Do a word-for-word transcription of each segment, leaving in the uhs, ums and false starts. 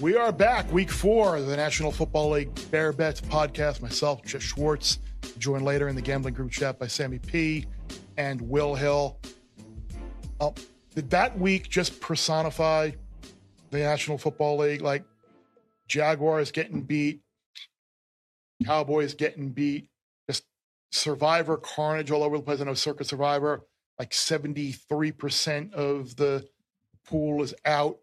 We are back, week four of the National Football League Bear Bets podcast. Myself, Jeff Schwartz, joined later in the gambling group chat by Sammy P. and Will Hill. Um, did that week just personify the National Football League? Like, Jaguars getting beat, Cowboys getting beat, just Survivor carnage all over the place. I know Circuit Survivor, like seventy-three percent of the pool is out.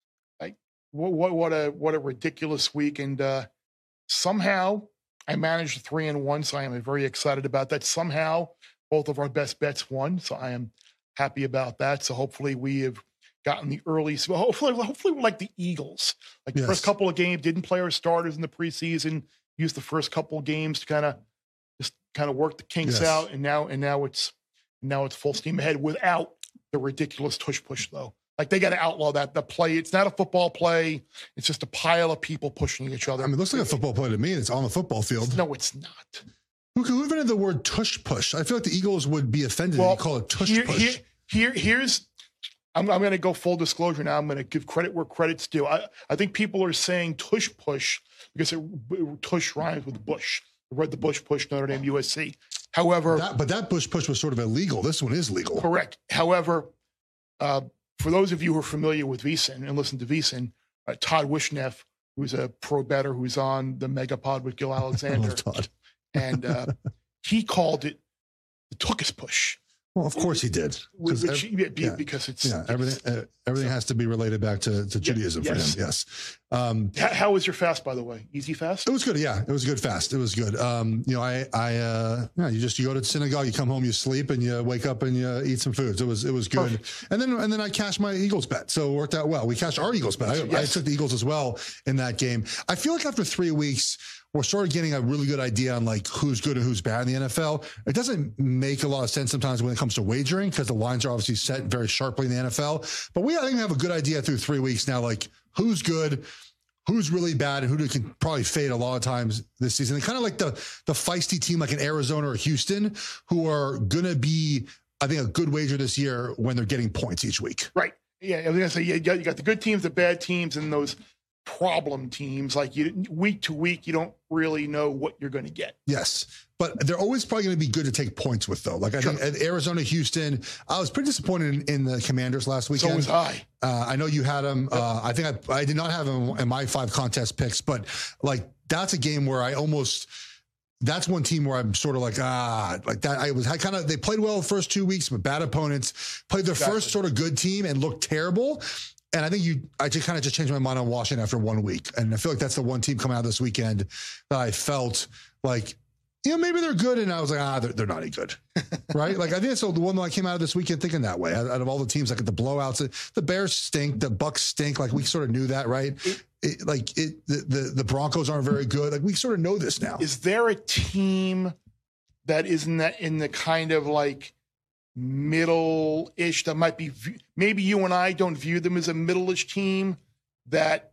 What, what what a what a ridiculous week, and uh, somehow I managed three and one, so I am very excited about that. Somehow both of our best bets won, so I am happy about that. So hopefully we have gotten the early. So hopefully, hopefully we're like the Eagles. Like the yes. first couple of games, didn't play our starters in the preseason. Used the first couple of games to kind of just kind of work the kinks yes. out, and now and now it's now it's full steam ahead without the ridiculous tush push though. Like, they got to outlaw that. The play, it's not a football play. It's just a pile of people pushing each other. I mean, it looks like a football play to me. It's on the football field. No, it's not. Who, who invented the word tush push? I feel like the Eagles would be offended well, if you call it tush here, push. Here, here, here's, I'm, I'm going to go full disclosure now. I'm going to give credit where credit's due. I, I think people are saying tush push because it, it, tush rhymes with Bush. I read the Bush push, Notre Dame, U S C. However. That, but that Bush push was sort of illegal. This one is legal. Correct. However, uh, for those of you who are familiar with VSiN and listen to VSiN, uh, Todd Wishneff, who's a pro bettor, who's on the Megapod with Gil Alexander, Todd. and uh, he called it the Tuckus push. Well, of course he did. Which, every, yeah, because it's yeah, everything. Uh, everything so, has to be related back to, to Judaism yeah, yes. for him. Yes. Um, how, how was your fast, by the way? Easy fast? It was good. Yeah, it was a good fast. It was good. Um, you know, I, I, uh, yeah, you just you go to synagogue, you come home, you sleep, and you wake up and you eat some foods. It was it was good. Perfect. And then and then I cashed my Eagles bet, so it worked out well. We cashed our Eagles bet. I, yes. I took the Eagles as well in that game. I feel like after three weeks. We're sort of getting a really good idea on like who's good and who's bad in the N F L. It doesn't make a lot of sense sometimes when it comes to wagering because the lines are obviously set very sharply in the N F L. But we I think we have a good idea through three weeks now, like who's good, who's really bad, and who can probably fade a lot of times this season. And kind of like the the feisty team like in Arizona or Houston who are gonna be, I think, a good wager this year when they're getting points each week. Right. Yeah, I was gonna say yeah, you got the good teams, the bad teams, and those problem teams. Like you week to week, you don't really know what you're going to get. Yes, but they're always probably going to be good to take points with, though. Like I sure. think at Arizona, Houston, I was pretty disappointed in, in the Commanders last weekend. So was I. Uh, I know you had them. Uh, I think I, I did not have them in my five contest picks, but like that's a game where I almost. That's one team where I'm sort of like, ah, like that. I was I kind of, they played well the first two weeks, but bad opponents, played their exactly. first sort of good team and looked terrible. And I think you, I just kind of just changed my mind on Washington after one week. And I feel like that's the one team coming out this weekend that I felt like, you know, maybe they're good. And I was like, ah, they're, they're not any good. Right. Like I think it's the one that I came out of this weekend thinking that way. Out, out of all the teams, like the blowouts, the Bears stink, the Bucks stink. Like we sort of knew that, right? It, like it, the, the, the Broncos aren't very good. Like we sort of know this now. Is there a team that isn't that in the kind of like, middle-ish that might be, maybe you and I don't view them as a middle-ish team that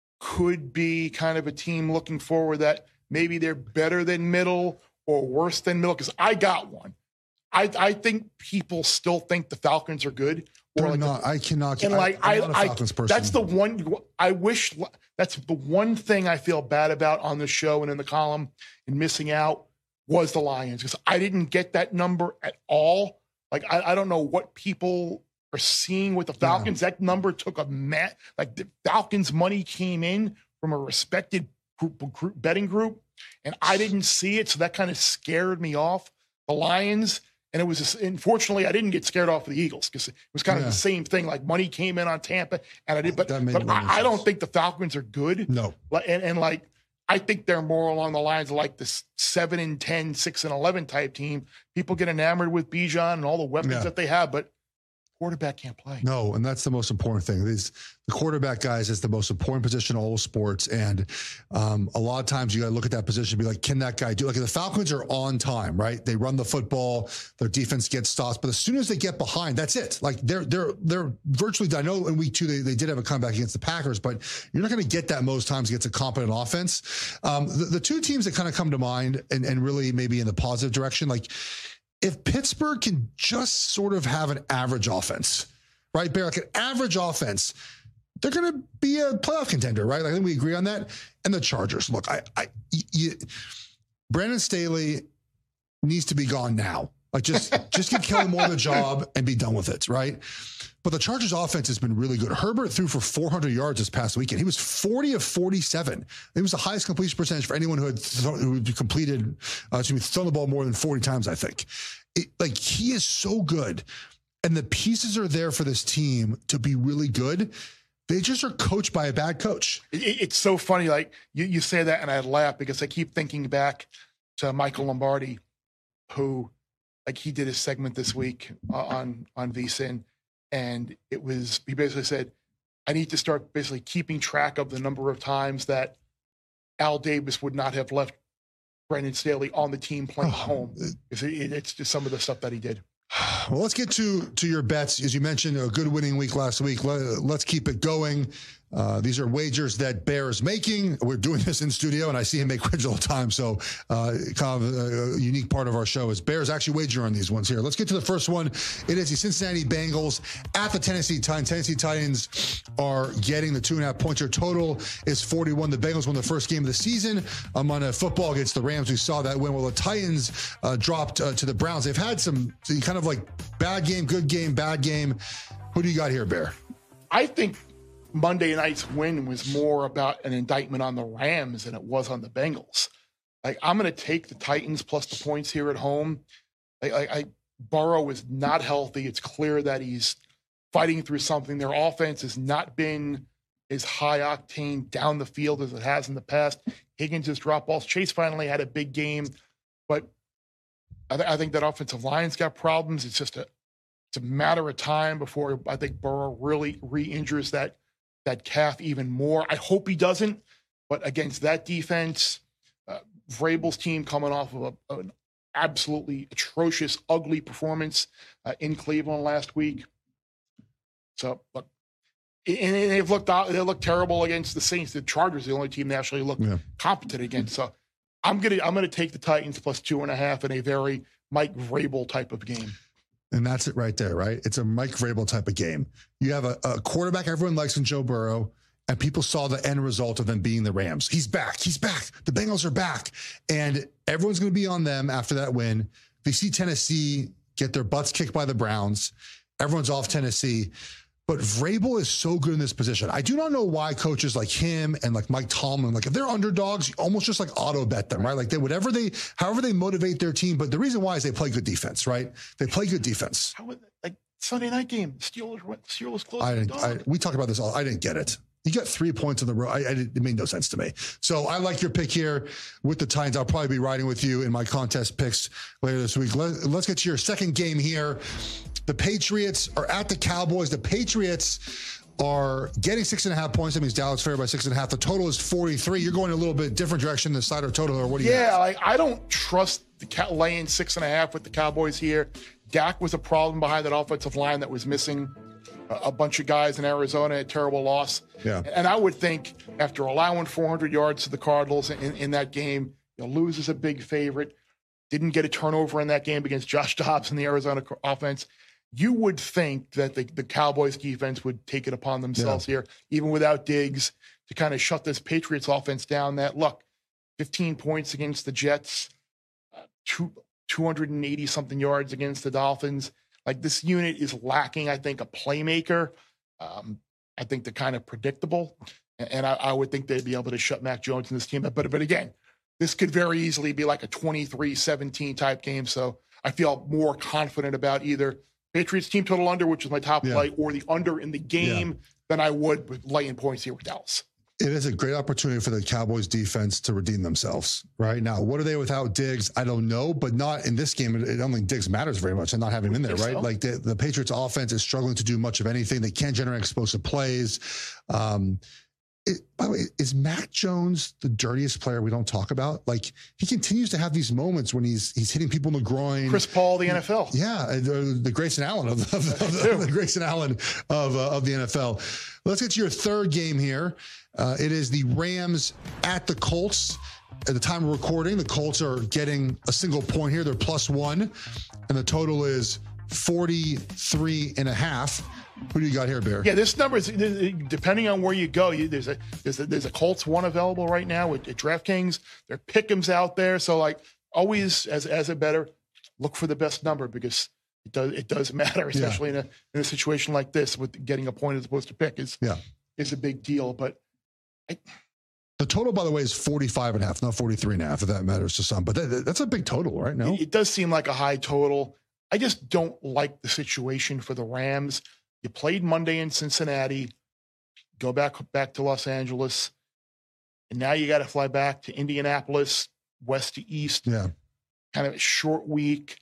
could be kind of a team looking forward that maybe they're better than middle or worse than middle? Because I got one. I I think people still think the Falcons are good. They're like not. The, I cannot. And like I'm I, not a Falcons I person. that's the one. I wish that's the one thing I feel bad about on the show and in the column and missing out was the Lions because I didn't get that number at all. Like, I, I don't know what people are seeing with the Falcons. Yeah. That number took a mat. Like, the Falcons' money came in from a respected group, group, betting group, and I didn't see it, so that kind of scared me off. The Lions, and it was, just, unfortunately, I didn't get scared off of the Eagles because it was kind of yeah. the same thing. Like, money came in on Tampa, and I did, but, but I, I don't think the Falcons are good. No. And, and like, I think they're more along the lines of like this seven and ten, six and eleven type team. People get enamored with Bijan and all the weapons yeah. that they have, but quarterback can't play. No, and that's the most important thing. These the quarterback, guys, is the most important position in all sports. And um, a lot of times you got to look at that position and be like, can that guy do? Like the Falcons are on time, right? They run the football, their defense gets stops, but as soon as they get behind, that's it. Like they're they're they're virtually. I know in week two they, they did have a comeback against the Packers, but you're not going to get that most times against a competent offense. Um, the, the two teams that kind of come to mind and and really maybe in the positive direction, like. If Pittsburgh can just sort of have an average offense, right, Bear, like an average offense, they're going to be a playoff contender, right? I think we agree on that. And the Chargers, look, I, I, you, Brandon Staley needs to be gone now. Like just, just give Kellen Moore the job and be done with it, right? But the Chargers offense has been really good. Herbert threw for four hundred yards this past weekend. He was forty of forty-seven. It was the highest completion percentage for anyone who had, th- who had completed, uh, excuse me, thrown the ball more than forty times, I think. It, like he is so good. And the pieces are there for this team to be really good. They just are coached by a bad coach. It, it's so funny. Like you, you say that and I laugh because I keep thinking back to Michael Lombardi, who like he did his segment this week uh, on, on V S I N. And it was, he basically said, I need to start basically keeping track of the number of times that Al Davis would not have left Brandon Staley on the team playing home. It's, it's just some of the stuff that he did. Well, let's get to to your bets. As you mentioned, a good winning week last week. Let, let's keep it going. Uh, these are wagers that Bear is making. We're doing this in studio, and I see him make wagers all the time. So uh, kind of a, a unique part of our show is Bear's actually wagering on these ones here. Let's get to the first one. It is the Cincinnati Bengals at the Tennessee Titans. Tennessee Titans are getting the two and a half points. Your total is forty-one. The Bengals won the first game of the season on Monday Football against the Rams. We saw that win. Well, the Titans uh, dropped uh, to the Browns. They've had some kind of like bad game, good game, bad game. Who do you got here, Bear? I think Monday night's win was more about an indictment on the Rams than it was on the Bengals. Like I'm going to take the Titans plus the points here at home. I, I, I Burrow is not healthy. It's clear that he's fighting through something. Their offense has not been as high octane down the field as it has in the past. Higgins just dropped balls. Chase finally had a big game, but I, th- I think that offensive line's got problems. It's just a it's a matter of time before I think Burrow really re-injures that that calf even more. I hope he doesn't, but against that defense, uh, Vrabel's team coming off of a, an absolutely atrocious, ugly performance uh, in Cleveland last week. So, look, and they've looked out, they looked terrible against the Saints. The Chargers, the only team they actually looked yeah. competent against. So, I'm gonna I'm gonna take the Titans plus two and a half in a very Mike Vrabel type of game. And that's it right there, right? It's a Mike Vrabel type of game. You have a, a quarterback everyone likes in Joe Burrow, and people saw the end result of them being the Rams. He's back. He's back. The Bengals are back. And everyone's going to be on them after that win. They see Tennessee get their butts kicked by the Browns. Everyone's off Tennessee. But Vrabel is so good in this position. I do not know why coaches like him and like Mike Tomlin, like if they're underdogs, you almost just like auto bet them, right? Like they, whatever they, however they motivate their team. But the reason why is they play good defense, right? They play good defense. How would, like Sunday night game, Steelers went, Steelers close. I didn't, I, we talked about this all. I didn't get it. You got three points in the row. I, I didn't, it made no sense to me. So I like your pick here with the Titans. I'll probably be riding with you in my contest picks later this week. Let, let's get to your second game here. The Patriots are at the Cowboys. The Patriots are getting six and a half points. That means Dallas favored by six and a half. The total is forty-three. You're going a little bit different direction than the side or total, or what do you Yeah, have? like I don't trust the Cow- laying six and a half with the Cowboys here. Dak was a problem behind that offensive line that was missing a, a bunch of guys in Arizona, a terrible loss. Yeah. And I would think after allowing four hundred yards to the Cardinals in, in that game, you know, lose as a big favorite, didn't get a turnover in that game against Josh Dobbs in the Arizona offense. You would think that the, the Cowboys defense would take it upon themselves yeah. here, even without Diggs, to kind of shut this Patriots offense down. That, look, fifteen points against the Jets, uh, two, two hundred eighty something yards against the Dolphins. Like this unit is lacking, I think, a playmaker. Um, I think they're kind of predictable. And, and I, I would think they'd be able to shut Mac Jones in this team. But, but again, this could very easily be like a twenty-three seventeen type game. So I feel more confident about either Patriots team total under, which is my top yeah. play, or the under in the game yeah. than I would with laying points here with Dallas. It is a great opportunity for the Cowboys defense to redeem themselves right now. What are they without Diggs? I don't know, but not in this game. I don't think Diggs matters very much and not having him in there, right? So. Like the, the Patriots offense is struggling to do much of anything. They can't generate explosive plays. Um, It, by the way, is Mac Jones the dirtiest player we don't talk about? Like he continues to have these moments when he's he's hitting people in the groin. Chris Paul, the N F L. Yeah, the, the Grayson Allen of, of, of the, the Grayson Allen of uh, of the N F L. Let's get to your third game here. Uh, it is the Rams at the Colts. At the time of recording, the Colts are getting a single point here. They're plus one, and the total is forty-three and a half. Who do you got here, Bear? Yeah, this number is, depending on where you go, you, there's a there's a there's a Colts one available right now at, at DraftKings. There are pick'ems out there, so like always, as as a better, look for the best number because it does it does matter, especially yeah. in a in a situation like this with getting a point as opposed to pick is yeah. is a big deal. But I, the total, by the way, is forty-five and a half, not forty-three and a half, if that matters to some. But that, that's a big total, right? No, it, it does seem like a high total. I just don't like the situation for the Rams. You played Monday in Cincinnati, go back back to Los Angeles, and now you got to fly back to Indianapolis, west to east. Yeah, kind of a short week,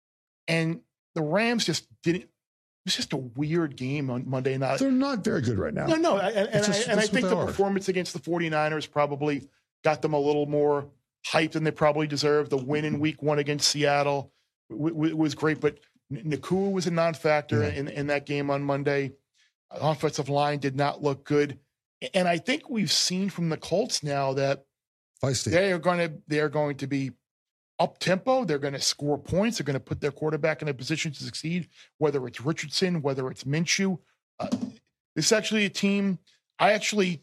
and the Rams just didn't. It was just a weird game on Monday night. They're not very good right now. No, no, and, and, just, I, and I think the are. performance against the 49ers probably got them a little more hyped than they probably deserved. The win in Week One against Seattle w- w- was great, but Nakua was a non-factor yeah. in, in that game on Monday. The offensive line did not look good. And I think we've seen from the Colts now that Feisty. they are going to they are going to be up-tempo. They're going to score points. They're going to put their quarterback in a position to succeed, whether it's Richardson, whether it's Minshew. Uh, this is actually a team, I actually,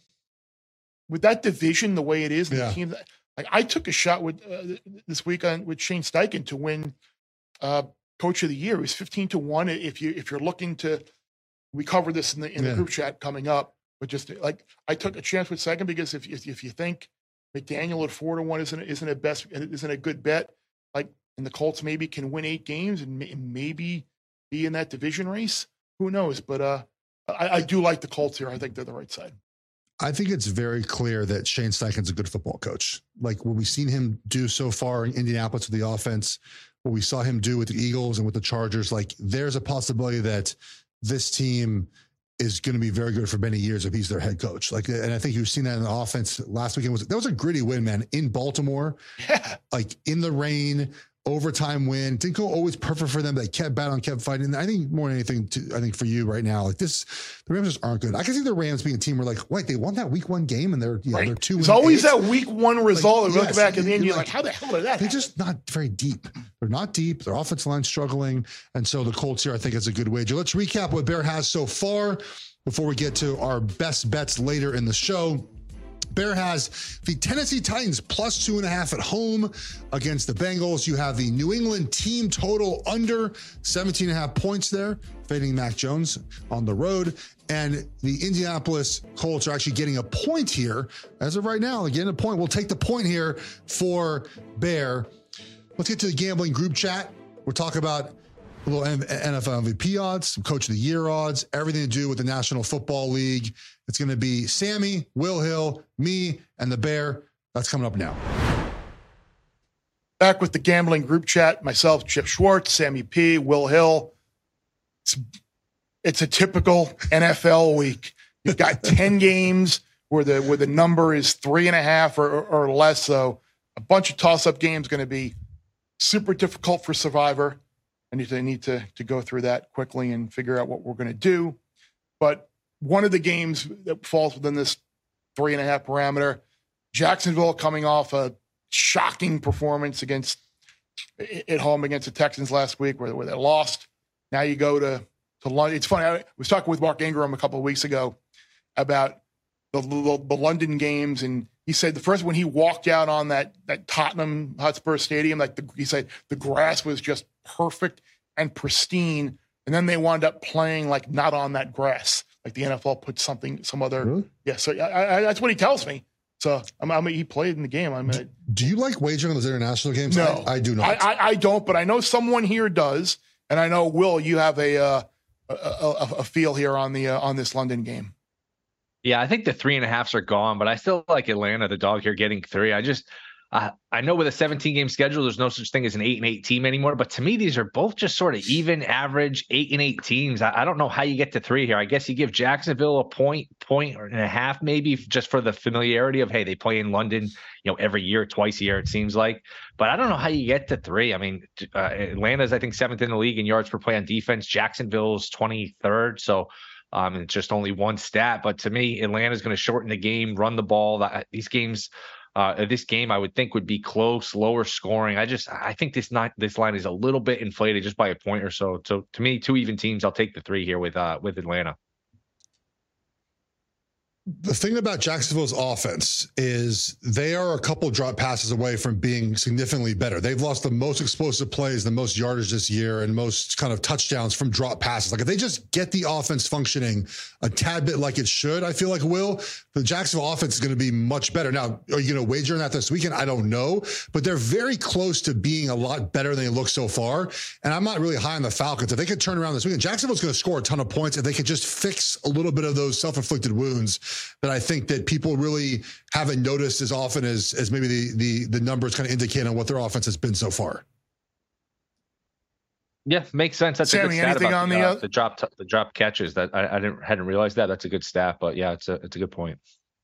with that division the way it is, yeah. the team that, like I took a shot with uh, this week on with Shane Steichen to win uh, Coach of the Year. It was fifteen to one. If you if you're looking to, we cover this in the in yeah. the group chat coming up. But just like I took a chance with Steichen because if if, if you think McDaniel at four to one isn't isn't a best isn't a good bet, like and the Colts maybe can win eight games and may, maybe be in that division race. Who knows? But uh, I, I do like the Colts here. I think they're the right side. I think it's very clear that Shane Steichen's a good football coach. Like what we've seen him do so far in Indianapolis with the offense, what we saw him do with the Eagles and with the Chargers, like there's a possibility that this team is going to be very good for many years if he's their head coach. Like, and I think you've seen that in the offense last weekend. Was that was a gritty win, man, in Baltimore, yeah. like in the rain, overtime win. Didn't go always perfect for them. They kept battling, kept fighting. And I think more than anything, to, I think for you right now, like this, the Rams just aren't good. I can see the Rams being a team where like, wait, they won that week one game and they're, you know, right. they're two. It's always eight. that week one result. Like, and yes, look back at the end, you're like, like, how the hell did that They're happen? just not very deep. They're not deep. Their offensive line's struggling. And so the Colts here, I think is a good wager. Let's recap what Bear has so far before we get to our best bets later in the show. Bear has the Tennessee Titans plus two and a half at home against the Bengals. You have the New England team total under seventeen and a half points there, fading Mac Jones on the road. And the Indianapolis Colts are actually getting a point here. As of right now, again, a point. We'll take the point here for Bear. Let's get to the gambling group chat. We'll talk about a little N F L M V P odds, some Coach of the Year odds, everything to do with the National Football League. It's going to be Sammy, Will Hill, me, and the Bear. That's coming up now. Back with the gambling group chat, myself, Chip Schwartz, Sammy P, Will Hill. It's, it's a typical N F L week. You've got ten games where the where the number is three and a half or, or, or less. So a bunch of toss-up games going to be super difficult for Survivor. I need to need to to go through that quickly and figure out what we're going to do. But one of the games that falls within this three and a half parameter, Jacksonville coming off a shocking performance against at home against the Texans last week where, where they lost. Now you go to, to London. It's funny. I was talking with Mark Ingram a couple of weeks ago about the, the, the London games. And he said the first when he walked out on that, that Tottenham Hotspur Stadium, like the, he said the grass was just perfect and pristine. And then they wound up playing like not on that grass. Like the N F L put something, some other. Really? Yeah. So I, I, that's what he tells me. So I'm, I mean, he played in the game. I'm. Do, do you like wagering on those international games? No, I, I do not. I, I, I don't, but I know someone here does, and I know Will, you have a uh, a, a, a feel here on the uh, on this London game. Yeah, I think the three and a halfs are gone, but I still like Atlanta, the dog here, getting three. I just. Uh, I know with a seventeen game schedule, there's no such thing as an eight and eight team anymore. But to me, these are both just sort of even average eight and eight teams. I, I don't know how you get to three here. I guess you give Jacksonville a point, point and a half, maybe just for the familiarity of, hey, they play in London, you know, every year, twice a year, it seems like. But I don't know how you get to three. I mean, uh, Atlanta's, I think, seventh in the league in yards per play on defense. Jacksonville's twenty-third. So um, it's just only one stat. But to me, Atlanta's going to shorten the game, run the ball. That, these games Uh, this game I would think would be close, lower scoring. I just I think this not this line is a little bit inflated just by a point or so. So to me, two even teams. I'll take the three here with uh, with Atlanta. The thing about Jacksonville's offense is they are a couple drop passes away from being significantly better. They've lost the most explosive plays, the most yardage this year, and most kind of touchdowns from drop passes. Like if they just get the offense functioning a tad bit like it should, I feel like it will, the Jacksonville offense is going to be much better. Now, are you going to wager on that this weekend? I don't know, but they're very close to being a lot better than they look so far. And I'm not really high on the Falcons. If they could turn around this weekend, Jacksonville's going to score a ton of points if they could just fix a little bit of those self-inflicted wounds that I think that people really haven't noticed as often as as maybe the the the numbers kind of indicate on what their offense has been so far. Yeah, makes sense. That's Sammy, a good stat anything about on the, the, uh, uh, the drop t- the drop catches. That I, I didn't hadn't realized that. That's a good stat, but yeah, it's a it's a good point.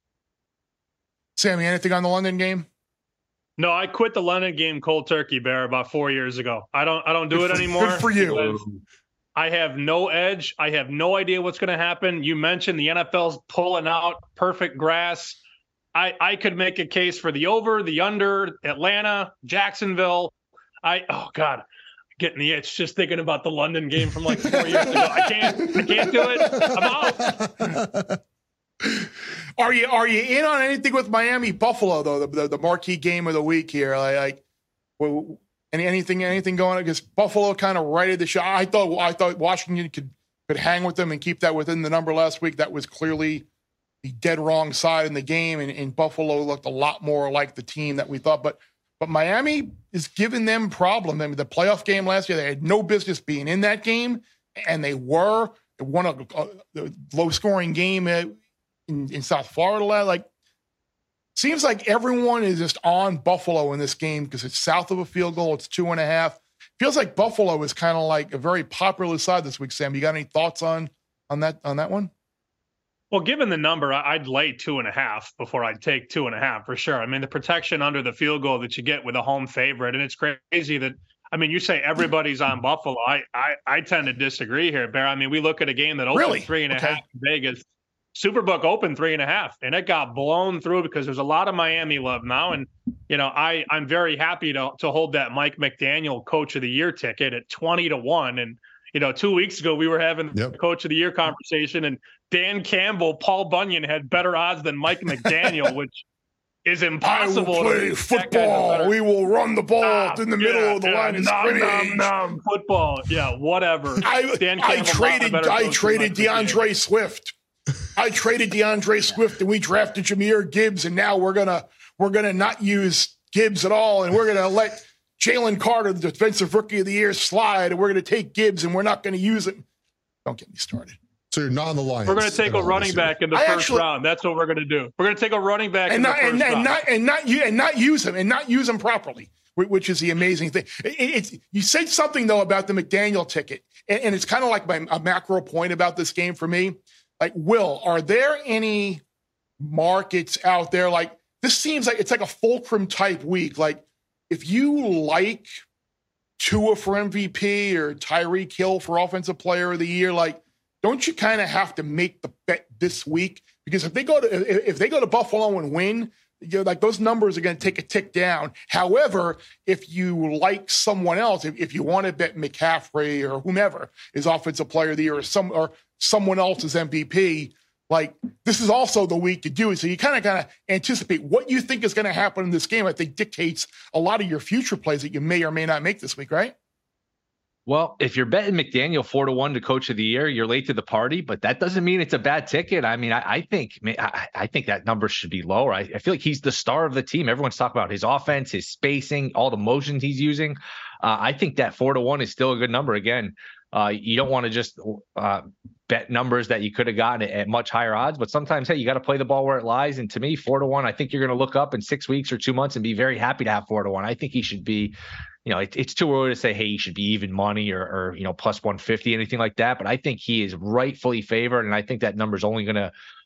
Sammy, anything on the London game? No, I quit the London game cold turkey, Bear, about four years ago. I don't I don't do Good it for- anymore. good for you. I have no edge. I have no idea what's going to happen. You mentioned the N F L's pulling out perfect grass. I, I could make a case for the over, the under, Atlanta, Jacksonville. I oh God, getting the itch just thinking about the London game from like four years ago. I can't I can't do it. I'm out. Are you are you in on anything with Miami Buffalo though? The, the, the marquee game of the week here. Like, like well, any anything anything going on? Because Buffalo kind of righted the shot. I thought I thought Washington could could hang with them and keep that within the number last week. That was clearly the dead wrong side in the game, and, and Buffalo looked a lot more like the team that we thought. But but Miami is giving them problem. I mean, the playoff game last year, they had no business being in that game, and they were. They won a, a, a low scoring game in, in South Florida. Like, seems like everyone is just on Buffalo in this game because it's south of a field goal. It's two and a half. Feels like Buffalo is kind of like a very popular side this week. Sam, you got any thoughts on on that on that one? Well, given the number, I'd lay two and a half before I'd take two and a half for sure. I mean, the protection under the field goal that you get with a home favorite, and it's crazy that, I mean, you say everybody's on Buffalo. I I, I tend to disagree here, Bear. I mean, we look at a game that opened Really? three and a Okay. half in Vegas. Superbook opened three and a half, and it got blown through because there's a lot of Miami love now. And, you know, I, I'm very happy to to hold that Mike McDaniel Coach of the Year ticket at twenty to one. And, you know, two weeks ago, we were having Yep. the Coach of the Year conversation, and Dan Campbell, Paul Bunyan had better odds than Mike McDaniel, which is impossible. I will play to- football. We will run the ball Stop. in the middle Yeah, of the yeah, line of nom, scrimmage. nom, nom. Football. Yeah, whatever. I, Dan I Campbell's not a traded better I coach than traded Mike McDaniel. DeAndre Swift. I traded DeAndre Swift and we drafted Jahmyr Gibbs, and now we're gonna we're gonna not use Gibbs at all, and we're gonna let Jalen Carter, the defensive rookie of the year, slide, and we're gonna take Gibbs and we're not gonna use him. Don't get me started. So you're not on the Lions. We're going to take at a all running this year. back in the I first actually- round. That's what we're going to do. We're going to take a running back And in not the first and, and round. not and not you and not use him and not use him properly, wh- which is the amazing thing. It, it's you said something though about the McDaniel ticket, and, and it's kind of like my a macro point about this game for me. Like, Will, are there any markets out there like this? Seems like it's like a fulcrum type week. Like, if you like Tua for M V P or Tyreek Hill for Offensive Player of the Year, like, don't you kind of have to make the bet this week? Because if they go to if they go to Buffalo and win, you're like those numbers are going to take a tick down. However, if you like someone else, if, if you want to bet McCaffrey or whomever is Offensive Player of the Year or some or someone else's M V P, like this is also the week to do it. So you kind of kind of anticipate what you think is going to happen in this game. I think dictates a lot of your future plays that you may or may not make this week, right? Well, if you're betting McDaniel four to one to Coach of the Year, you're late to the party, but that doesn't mean it's a bad ticket. I mean, I, I think I, I think that number should be lower. I, I feel like he's the star of the team. Everyone's talking about his offense, his spacing, all the motions he's using. Uh, I think that four to one is still a good number. Again, uh, you don't want to just uh, bet numbers that you could have gotten at, at much higher odds, but sometimes, hey, you got to play the ball where it lies. And to me, four to one, I think you're going to look up in six weeks or two months and be very happy to have four to one. I think he should be. You know, it, it's too early to say, hey, he should be even money or, or, you know, plus one fifty, anything like that. But I think he is rightfully favored. And I think that number is only going to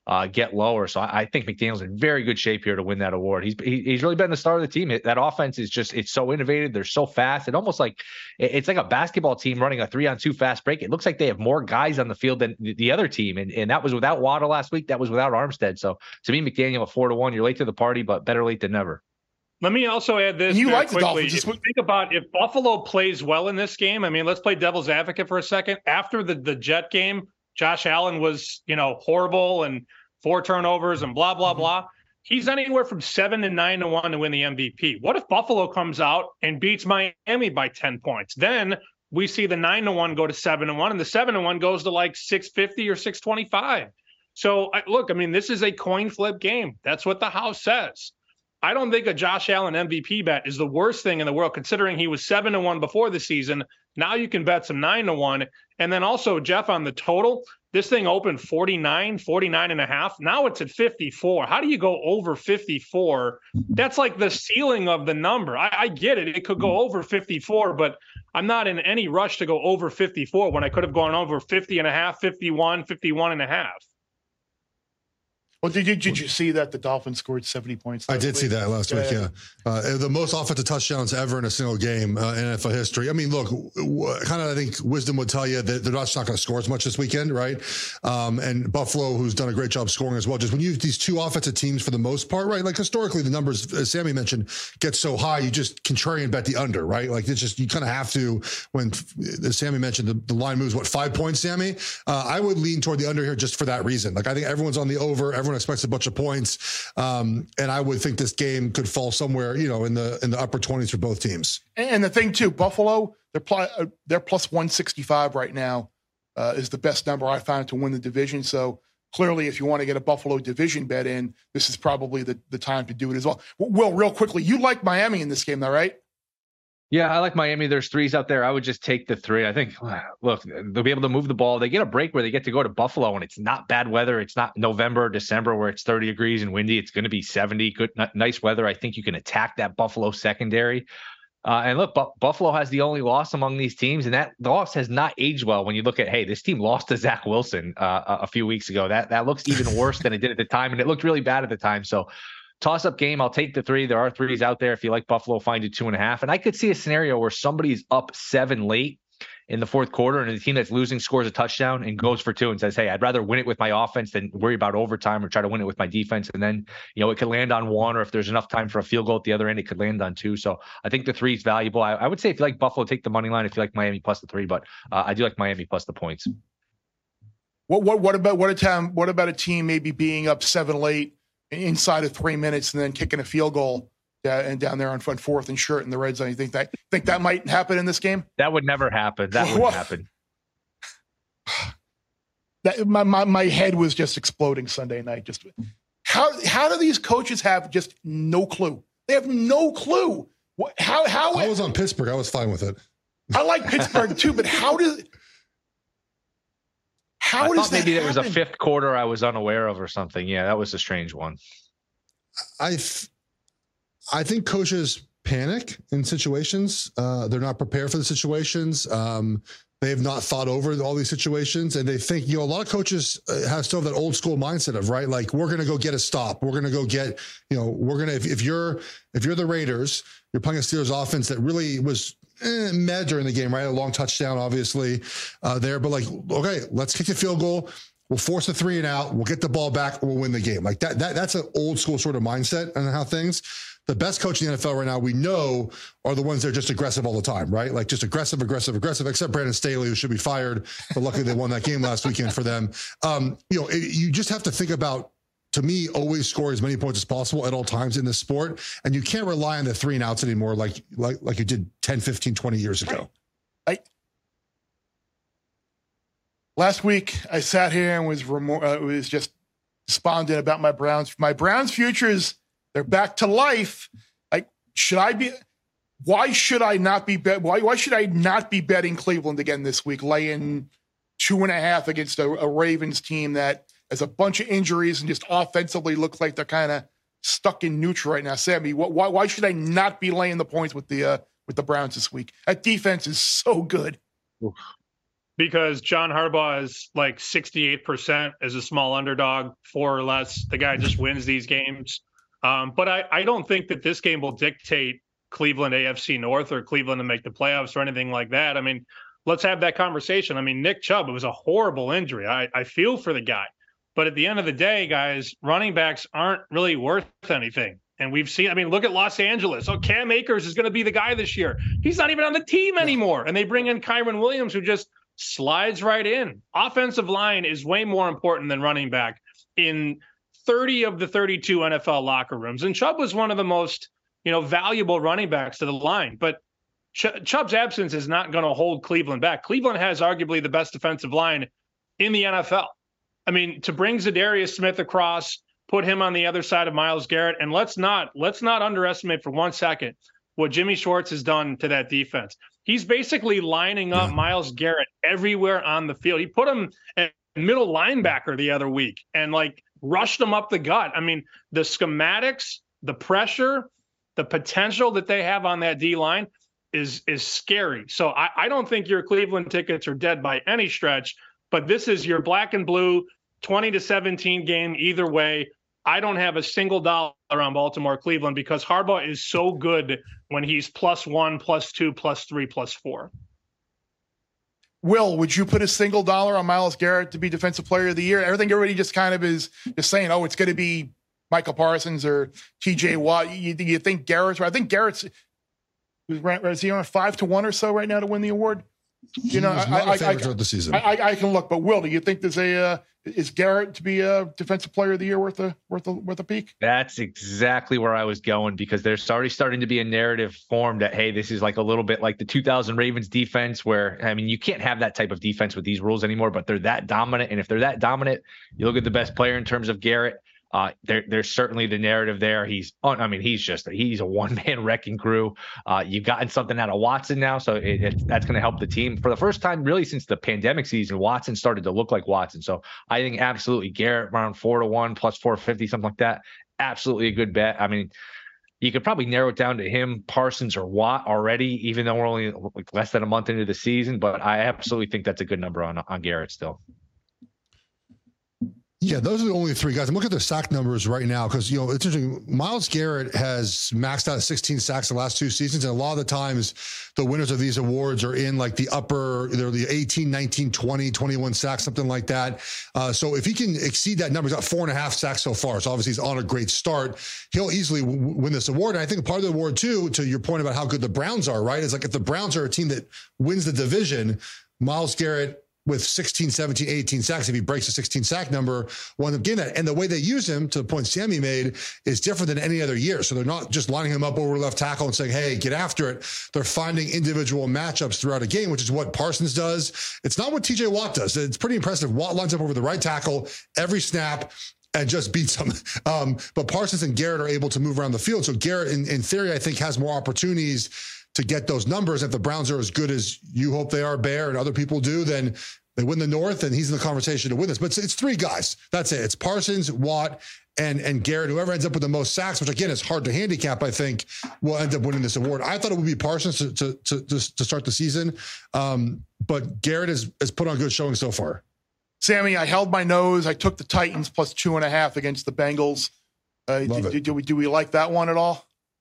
uh, get lower. So I, I think McDaniel's in very good shape here to win that award. He's he, he's really been the star of the team. That offense is just, it's so innovative. They're so fast. It almost like, it's like a basketball team running a three on two fast break. It looks like they have more guys on the field than the other team. And, and that was without Waddle last week. That was without Armstead. So to me, McDaniel, a four to one, you're late to the party, but better late than never. Let me also add this. You like the quickly. Dolphins. If you think about if Buffalo plays well in this game, I mean, let's play devil's advocate for a second. After the, the Jet game, Josh Allen was, you know, horrible and four turnovers and blah, blah, mm-hmm. blah. He's anywhere from seven to nine to one to win the M V P. What if Buffalo comes out and beats Miami by ten points? Then we see the nine to one go to seven to one, and the seven to one goes to like six fifty or six twenty-five. So look, I mean, this is a coin flip game. That's what the house says. I don't think a Josh Allen M V P bet is the worst thing in the world, considering he was seven to one before the season. Now you can bet some nine to one. And then also, Jeff, on the total, this thing opened forty-nine, forty-nine and a half. Now it's at fifty-four. How do you go over fifty-four? That's like the ceiling of the number. I, I get it. It could go over fifty-four, but I'm not in any rush to go over fifty-four when I could have gone over fifty and a half, fifty-one, fifty-one and a half. Well, did you, did you see that the Dolphins scored seventy points? I did week? see that last yeah. week, yeah. Uh, the most offensive touchdowns ever in a single game uh, in N F L history. I mean, look, w- kind of I think wisdom would tell you that they're not, not going to score as much this weekend, right? Um, and Buffalo, who's done a great job scoring as well. Just when you have these two offensive teams for the most part, right? Like historically, the numbers, as Sammy mentioned, get so high, you just contrarian bet the under, right? Like it's just, you kind of have to, when, as Sammy mentioned, the, the line moves, what, five points, Sammy? Uh, I would lean toward the under here just for that reason. Like I think everyone's on the over, everyone expects a bunch of points. Um, and I would think this game could fall somewhere, you know, in the in the upper twenties for both teams. And the thing too, Buffalo, they're pl- they're plus one sixty-five right now, uh, is the best number I found to win the division. So clearly, if you want to get a Buffalo division bet in, this is probably the, the time to do it as well. Will, real quickly, you like Miami in this game, though, right? Yeah, I like Miami. There's threes out there. I would just take the three. I think, look, they'll be able to move the ball. They get a break where they get to go to Buffalo, and it's not bad weather. It's not November, December, where it's thirty degrees and windy. It's going to be seventy. Good, nice weather. I think you can attack that Buffalo secondary. Uh, and look, Bu- Buffalo has the only loss among these teams, and that loss has not aged well. When you look at, hey, this team lost to Zach Wilson uh, a, a few weeks ago. That that looks even worse than it did at the time, and it looked really bad at the time. So, toss-up game, I'll take the three. There are threes out there. If you like Buffalo, find you two and a half. And I could see a scenario where somebody's up seven late in the fourth quarter, and the team that's losing scores a touchdown and goes for two and says, hey, I'd rather win it with my offense than worry about overtime or try to win it with my defense. And then, you know, it could land on one, or if there's enough time for a field goal at the other end, it could land on two. So I think the three is valuable. I, I would say if you like Buffalo, take the money line. If you like Miami, plus the three. But uh, I do like Miami plus the points. What what what about what a time? What about a team maybe being up seven late inside of three minutes and then kicking a field goal uh, and down there on front fourth and short in the red zone? You think that think that might happen in this game? That would never happen. That wouldn't happen. That my, my my head was just exploding Sunday night. Just how how do these coaches have just no clue? They have no clue. What, how how I was on Pittsburgh. I was fine with it. I like Pittsburgh too, but how does how I does thought maybe that there was happen? a fifth quarter I was unaware of or something. Yeah, that was a strange one. I th- I think coaches panic in situations. Uh, they're not prepared for the situations. Um, they have not thought over all these situations, and they think, you know, a lot of coaches uh, have still have that old school mindset of, right, like, we're going to go get a stop. We're going to go get, you know, we're going to, if, if you're, if you're the Raiders, you're playing a Steelers offense that really was eh, mad during the game, right? A long touchdown, obviously, uh, there, but like, okay, let's kick a field goal. We'll force a three and out. We'll get the ball back. We'll win the game. Like that, that that's an old school sort of mindset on how things. The best coach in the N F L right now, we know, are the ones that are just aggressive all the time, right? Like just aggressive, aggressive, aggressive, except Brandon Staley, who should be fired. But luckily they won that game last weekend for them. Um, you know, it, you just have to think about, to me, always score as many points as possible at all times in this sport. And you can't rely on the three and outs anymore like like like you did ten, fifteen, twenty years ago. I, last week, I sat here and was remor- uh, was just despondent about my Browns. My Browns futures, they're back to life. Like, should I be? Why should I not be bet? Why why should I not be betting Cleveland again this week? Laying two and a half against a, a Ravens team that has a bunch of injuries and just offensively looks like they're kind of stuck in neutral right now. Sammy, why why should I not be laying the points with the uh, with the Browns this week? That defense is so good. Oof. because John Harbaugh is like sixty-eight percent as a small underdog, four or less. The guy just wins these games. Um, but I, I don't think that this game will dictate Cleveland A F C North or Cleveland to make the playoffs or anything like that. I mean, let's have that conversation. I mean, Nick Chubb, it was a horrible injury. I, I feel for the guy. But at the end of the day, guys, running backs aren't really worth anything. And we've seen, I mean, look at Los Angeles. Oh, Cam Akers is going to be the guy this year. He's not even on the team anymore. And they bring in Kyron Williams, who just slides right in. Offensive line is way more important than running back in thirty of the thirty-two N F L locker rooms. And Chubb was one of the most, you know, valuable running backs to the line. But Ch- Chubb's absence is not going to hold Cleveland back. Cleveland has arguably the best defensive line in the N F L. I mean, to bring Zadarius Smith across, put him on the other side of Myles Garrett, and let's not let's not underestimate for one second what Jimmy Schwartz has done to that defense. He's basically lining up yeah. Myles Garrett everywhere on the field. He put him at middle linebacker the other week and like rushed him up the gut. I mean, the schematics, the pressure, the potential that they have on that D line is is scary. So I, I don't think your Cleveland tickets are dead by any stretch, but this is your black and blue twenty to seventeen game either way. I don't have a single dollar on Baltimore Cleveland because Harbaugh is so good when he's plus one, plus two, plus three, plus four. Will, would you put a single dollar on Myles Garrett to be Defensive Player of the Year? Everything everybody just kind of is just saying, oh, it's going to be Michael Parsons or T J Watt. You, you think Garrett's right? I think Garrett's is he on five to one or so right now to win the award? You know, I, I, I, I, the season. I, I, I can look, but Will, do you think there's a uh, is Garrett to be a Defensive Player of the Year worth a worth a worth a peak? That's exactly where I was going because there's already starting to be a narrative formed that hey, this is like a little bit like the two thousand Ravens defense, where I mean you can't have that type of defense with these rules anymore, but they're that dominant, and if they're that dominant, you look at the best player in terms of Garrett. Uh, there, there's certainly the narrative there. He's on. I mean, he's just he's a one man wrecking crew. Uh, you've gotten something out of Watson now, so it, it, that's going to help the team for the first time really since the pandemic season. Watson started to look like Watson, so I think absolutely Garrett around four to one plus four fifty something like that. Absolutely a good bet. I mean, you could probably narrow it down to him, Parsons, or Watt already, even though we're only like less than a month into the season. But I absolutely think that's a good number on on Garrett still. Yeah, those are the only three guys. I'm looking at their sack numbers right now because, you know, it's interesting. Myles Garrett has maxed out sixteen sacks the last two seasons. And a lot of the times the winners of these awards are in like the upper, they're the eighteen, nineteen, twenty, twenty-one sacks, something like that. Uh, so if he can exceed that number, he's got four and a half sacks so far. So obviously he's on a great start. He'll easily w- win this award. And I think part of the award too, to your point about how good the Browns are, right? Is like if the Browns are a team that wins the division, Myles Garrett with sixteen, seventeen, eighteen sacks, if he breaks the sixteen sack number, will end up getting that. And the way they use him, to the point Sammy made, is different than any other year. So they're not just lining him up over left tackle and saying, hey, get after it. They're finding individual matchups throughout a game, which is what Parsons does. It's not what T J Watt does. It's pretty impressive. Watt lines up over the right tackle every snap and just beats him. Um, but Parsons and Garrett are able to move around the field. So Garrett, in, in theory, I think has more opportunities to get those numbers. If the Browns are as good as you hope they are, Bear, and other people do, then they win the North, and he's in the conversation to win this. But it's, it's three guys. That's it. It's Parsons, Watt, and and Garrett. Whoever ends up with the most sacks, which again is hard to handicap, I think, will end up winning this award. I thought it would be Parsons to to to, to start the season, um, but Garrett has has put on good showing so far. Sammy, I held my nose. I took the Titans plus two and a half against the Bengals. Uh, Love do, it. do, do we do we like that one at all?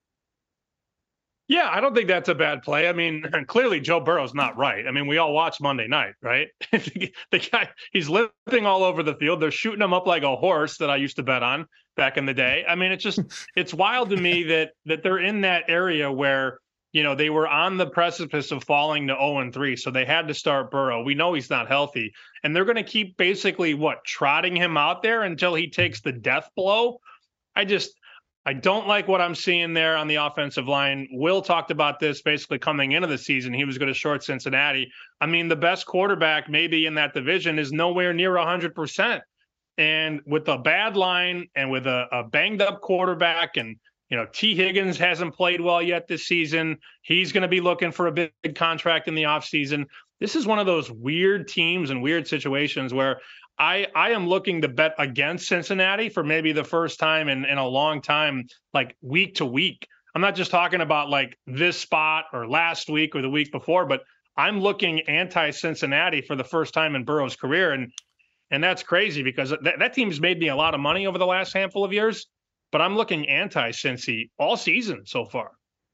Yeah, I don't think that's a bad play. I mean, clearly Joe Burrow's not right. I mean, we all watch Monday night, right? The guy, he's limping all over the field. They're shooting him up like a horse that I used to bet on back in the day. I mean, it's just, it's wild to me that that they're in that area where, you know, they were on the precipice of falling to oh and three. So they had to start Burrow. We know he's not healthy. And they're going to keep basically, what, trotting him out there until he takes the death blow? I just... I don't like what I'm seeing there on the offensive line. Will talked about this basically coming into the season. He was going to short Cincinnati. I mean, the best quarterback maybe in that division is nowhere near one hundred percent. And with a bad line and with a, a banged up quarterback, and, you know, T. Higgins hasn't played well yet this season. He's going to be looking for a big contract in the offseason. This is one of those weird teams and weird situations where I, I am looking to bet against Cincinnati for maybe the first time in, in a long time, like week to week. I'm not just talking about like this spot or last week or the week before, but I'm looking anti-Cincinnati for the first time in Burrow's career. And and that's crazy because that, that team's made me a lot of money over the last handful of years, but I'm looking anti-Cincy all season so far.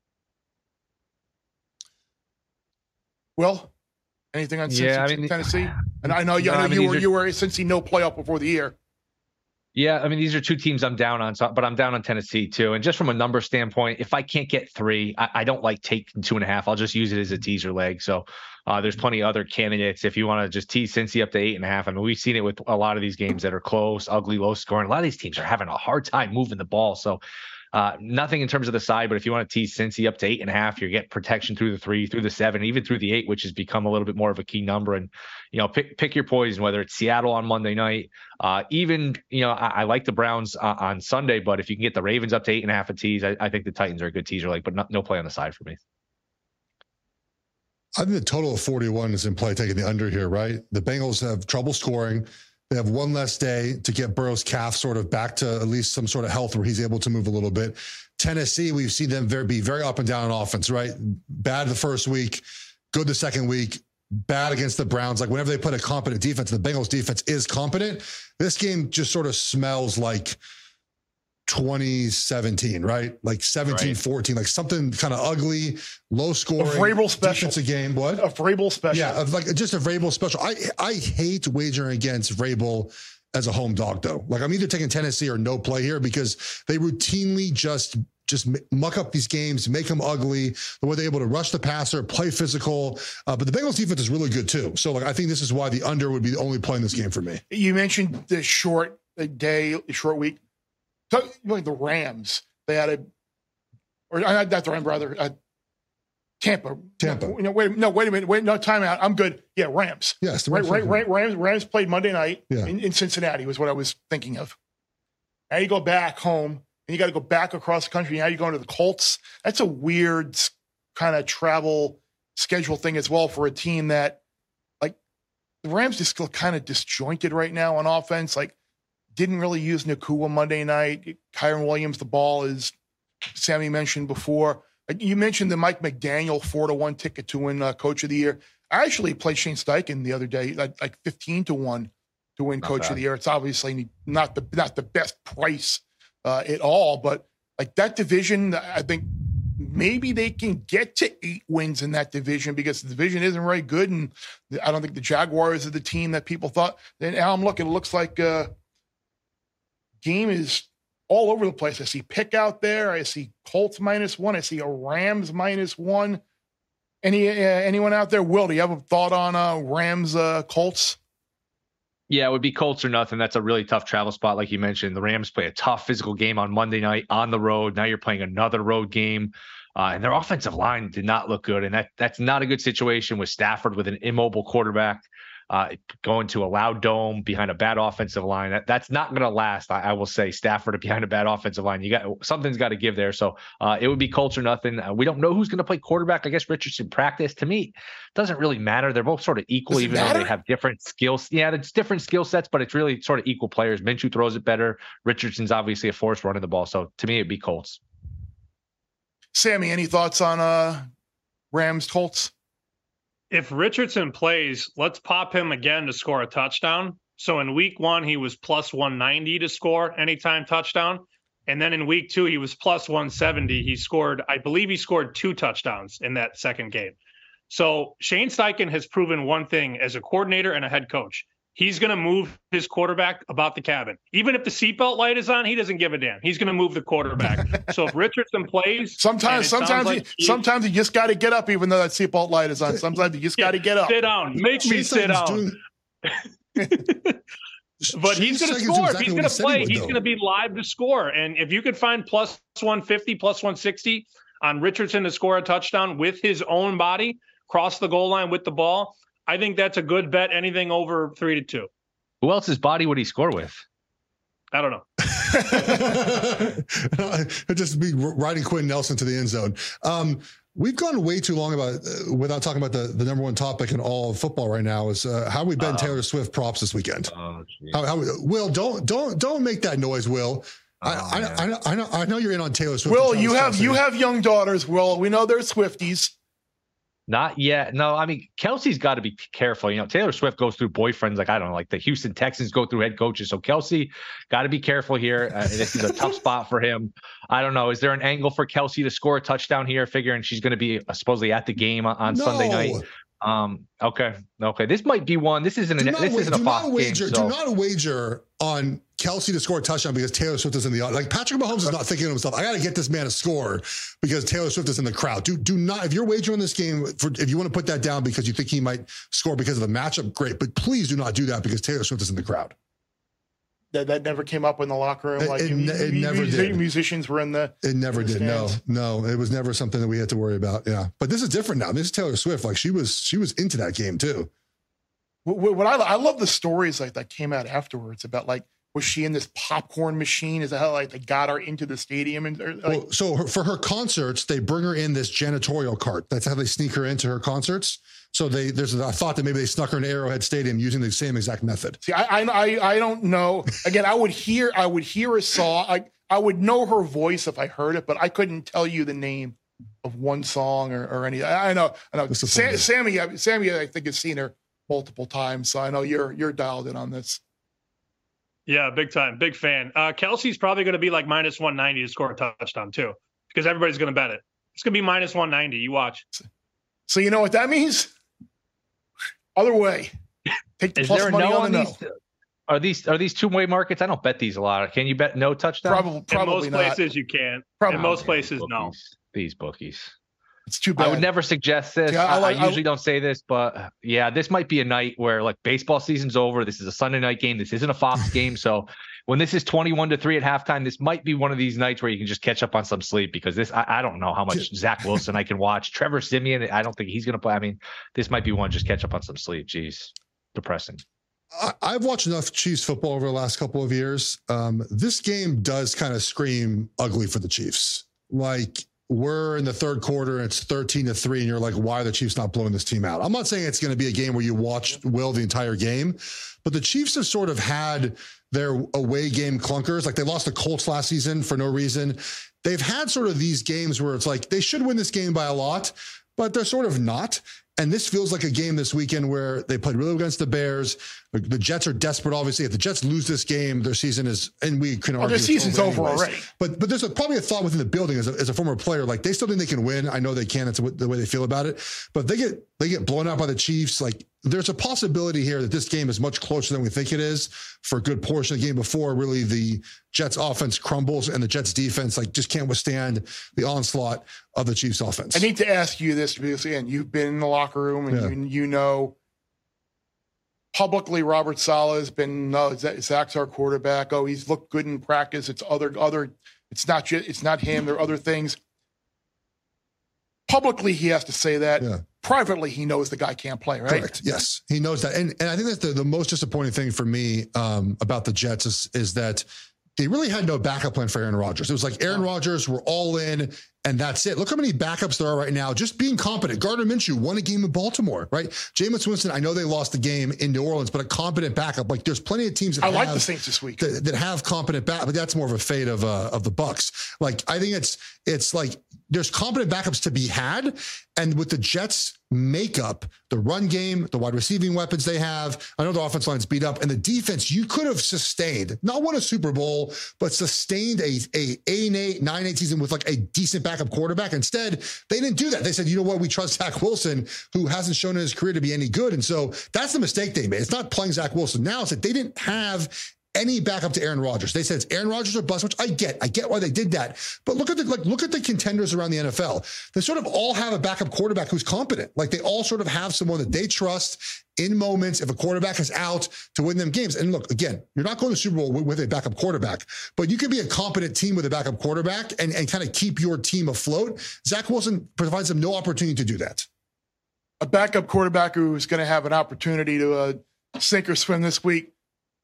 Well, anything on Cincy, yeah, I mean, Tennessee? And I know you, no, I know I mean, you were are, you were Cincy no playoff before the year. Yeah, I mean, these are two teams I'm down on, so, but I'm down on Tennessee too. And just from a number standpoint, if I can't get three, I, I don't like taking two and a half. I'll just use it as a teaser leg. So uh, there's plenty of other candidates if you want to just tease Cincy up to eight and a half. I mean, we've seen it with a lot of these games that are close, ugly, low scoring. A lot of these teams are having a hard time moving the ball. So uh, nothing in terms of the side, but if you want to tease Cincy up to eight and a half, you get protection through the three, through the seven, even through the eight, which has become a little bit more of a key number. And, you know, pick pick your poison, whether it's Seattle on Monday night, uh, even, you know, I, I like the Browns uh, on Sunday, but if you can get the Ravens up to eight and a half a tease, I, I think the Titans are a good teaser, like, but not, no play on the side for me. I think the total of forty-one is in play, taking the under here, right? The Bengals have trouble scoring. They have one less day to get Burrow's calf sort of back to at least some sort of health where he's able to move a little bit. Tennessee, we've seen them very, be very up and down on offense, right? Bad the first week, good the second week, bad against the Browns. Like whenever they put a competent defense, the Bengals defense is competent. This game just sort of smells like twenty seventeen, right? Like seventeen fourteen, right. Like something kind of ugly, low scoring. A Vrabel special. Defensive game. What? A Vrabel special. Yeah, like just a Vrabel special. I I hate wagering against Vrabel as a home dog, though. Like I'm either taking Tennessee or no play here because they routinely just just muck up these games, make them ugly. The way they're able to rush the passer, play physical. Uh, but the Bengals defense is really good too. So like I think this is why the under would be the only play in this game for me. You mentioned the short day, short week. Like the Rams, they had a, or not the Rams, rather, uh, Tampa. Tampa. No, no, wait, no, wait a minute. Wait, no, timeout. I'm good. Yeah, Rams. Yes, the Rams. Rams, Right, right, Rams, Rams played Monday night yeah. in, in Cincinnati was what I was thinking of. Now you go back home and you got to go back across the country. Now you're going to the Colts. That's a weird kind of travel schedule thing as well for a team that, like, the Rams just feel kind of disjointed right now on offense. Like, didn't really use Nacua Monday night. Kyron Williams, the ball, is Sammy mentioned before. You mentioned the Mike McDaniel four to one ticket to win uh, Coach of the Year. I actually played Shane Steichen the other day, like, like fifteen to one to win not Coach bad. of the Year. It's obviously not the not the best price uh, at all, but like that division, I think maybe they can get to eight wins in that division because the division isn't very good, and I don't think the Jaguars are the team that people thought. Then now I'm looking, it looks like. Uh, Game is all over the place. I see pick out there. I see Colts minus one. I see a Rams minus one. Any uh, anyone out there? Will, do you have a thought on uh, Rams uh, Colts? Yeah, it would be Colts or nothing. That's a really tough travel spot, like you mentioned. The Rams play a tough physical game on Monday night on the road. Now you're playing another road game, uh, and their offensive line did not look good, and that that's not a good situation with Stafford with an immobile quarterback. Uh, going to a loud dome behind a bad offensive line. That, that's not going to last. I, I will say Stafford behind a bad offensive line. You got something's got to give there. So uh, it would be Colts or nothing. Uh, we don't know who's going to play quarterback. I guess Richardson practice. To me, doesn't really matter. They're both sort of equal, even matter? though they have different skills. Yeah, it's different skill sets, but it's really sort of equal players. Minshew throws it better. Richardson's obviously a force running the ball. So to me, it'd be Colts. Sammy, any thoughts on uh, Rams Colts? If Richardson plays, let's pop him again to score a touchdown. So in week one, he was plus one ninety to score anytime touchdown. And then in week two, he was plus one seventy. He scored, I believe he scored two touchdowns in that second game. So Shane Steichen has proven one thing as a coordinator and a head coach. He's going to move his quarterback about the cabin. Even if the seatbelt light is on, he doesn't give a damn. He's going to move the quarterback. So if Richardson plays, sometimes, sometimes, like he, sometimes you just got to get up, even though that seatbelt light is on. Sometimes you just got to get up. Sit down. Make me sit down. Doing... But he's going to score. Exactly if he's going to play, he's going to be live to score. And if you could find plus one fifty, plus one sixty on Richardson to score a touchdown with his own body, cross the goal line with the ball, I think that's a good bet. Anything over three to two. Who else's body would he score with? I don't know. It'd just be riding Quentin Nelson to the end zone. Um, we've gone way too long about uh, without talking about the, the number one topic in all of football right now is uh, how we bet uh, Taylor Swift props this weekend. Oh, how, how, Will, don't don't don't make that noise, Will. Oh, I, I, I, know, I know I know you're in on Taylor Swift. Will, you have you have young daughters. Will, we know they're Swifties. Not yet. No, I mean, Kelsey's got to be careful. You know, Taylor Swift goes through boyfriends like, I don't know, like the Houston Texans go through head coaches. So Kelsey got to be careful here. Uh, this is a tough spot for him. I don't know. Is there an angle for Kelsey to score a touchdown here, figuring she's going to be uh, supposedly at the game on, on No. Sunday night? Um, okay. Okay. This might be one. This isn't, a, this wa- isn't a Fox wager, game. So. Do not wager on Kelsey to score a touchdown because Taylor Swift is in the, like Patrick Mahomes is not thinking to himself, I got to get this man to score because Taylor Swift is in the crowd. Do, do not, if you're wagering this game, for, if you want to put that down because you think he might score because of the matchup, great, but please do not do that because Taylor Swift is in the crowd. That that never came up in the locker room. Like It- it mu- ne- it mu- never music- did. musicians were in the. It never in the did. No, stands. no, it was never something that we had to worry about. Yeah. But this is different now. This is Taylor Swift. Like she was, she was into that game too. What, what I I love the stories like that came out afterwards about like, was she in this popcorn machine? Is that how like they got her into the stadium? And or, like, Well, so her, for her concerts, they bring her in this janitorial cart. That's how they sneak her into her concerts. So they there's a thought that maybe they snuck her into Arrowhead Stadium using the same exact method. see, I, I I I don't know. Again, I would hear I would hear a song. I I would know her voice if I heard it, but I couldn't tell you the name of one song or, or any. I, I know I know. Sam, Sammy Sammy I think has seen her multiple times, so I know you're you're dialed in on this. Yeah, big time, big fan. Uh, Kelsey's probably going to be like minus one ninety to score a touchdown too, because everybody's going to bet it. It's going to be minus one ninety. You watch. So you know what that means? Other way. Take the Is plus there a money no on on the no. these? Are these are these two way markets? I don't bet these a lot. Can you bet no touchdown? Probably probably In most not. places, you can. Probably In most Yeah, places, these no. bookies. These bookies. It's too bad. I would never suggest this. Yeah, I I, like- I I- usually don't say this, but uh, yeah, this might be a night where like baseball season's over. This is a Sunday night game. This isn't a Fox game. So when this is twenty-one to three at halftime, this might be one of these nights where you can just catch up on some sleep because this, I, I don't know how much Zach Wilson I can watch. Trevor Siemian, I don't think he's going to play. I mean, this might be one just catch up on some sleep. Jeez, depressing. I, I've watched enough Chiefs football over the last couple of years. Um, this game does kind of scream ugly for the Chiefs. Like we're in the third quarter and it's thirteen to three and you're like, why are the Chiefs not blowing this team out? I'm not saying it's going to be a game where you watch Will the entire game, but the Chiefs have sort of had their away game clunkers. Like they lost the Colts last season for no reason. They've had sort of these games where it's like they should win this game by a lot, but they're sort of not. And this feels like a game this weekend where they played really against the Bears. The Jets are desperate, obviously. If the Jets lose this game, their season is, and we can Oh, argue their it's season's over anyways. already. But but there's a, probably a thought within the building as a, as a former player, like they still think they can win. I know they can. It's the way they feel about it. But they get they get blown out by the Chiefs. Like there's a possibility here that this game is much closer than we think it is for a good portion of the game before really the Jets offense crumbles and the Jets defense like just can't withstand the onslaught of the Chiefs offense. I need to ask you this because again, you've been in the locker room and Yeah. you, you know publicly Robert Saleh has been no Zach's our quarterback. Oh, he's looked good in practice. It's other other. It's not just it's not him. There are other things. Publicly, he has to say that. Yeah. Privately, he knows the guy can't play. Right. Correct. Yes, he knows that, and and I think that's the, the most disappointing thing for me um, about the Jets is is that they really had no backup plan for Aaron Rodgers. It was like Aaron Rodgers were all in, and that's it. Look how many backups there are right now. Just being competent. Gardner Minshew won a game in Baltimore, right? Jameis Winston. I know they lost the game in New Orleans, but a competent backup. Like there's plenty of teams that I have, like the Saints this week. that, that have competent back, but that's more of a fate of uh, of the Bucks. Like I think it's it's like there's competent backups to be had, and with the Jets makeup, the run game, the wide receiving weapons they have, I know the offense line's beat up, and the defense you could have sustained, not won a Super Bowl, but sustained a a eight and eight, nine eight season with like a decent backup quarterback. Instead, they didn't do that. They said, you know what, we trust Zach Wilson, who hasn't shown in his career to be any good, and so that's the mistake they made. It's not playing Zach Wilson now; it's that they didn't have any backup to Aaron Rodgers. They said it's Aaron Rodgers or bust, which I get. I get why they did that. But look at the like look at the contenders around the N F L. They sort of all have a backup quarterback who's competent. Like they all sort of have someone that they trust in moments if a quarterback is out to win them games. And look, again, you're not going to the Super Bowl with, with a backup quarterback, but you can be a competent team with a backup quarterback and, and kind of keep your team afloat. Zach Wilson provides them no opportunity to do that. A backup quarterback who's going to have an opportunity to uh, sink or swim this week.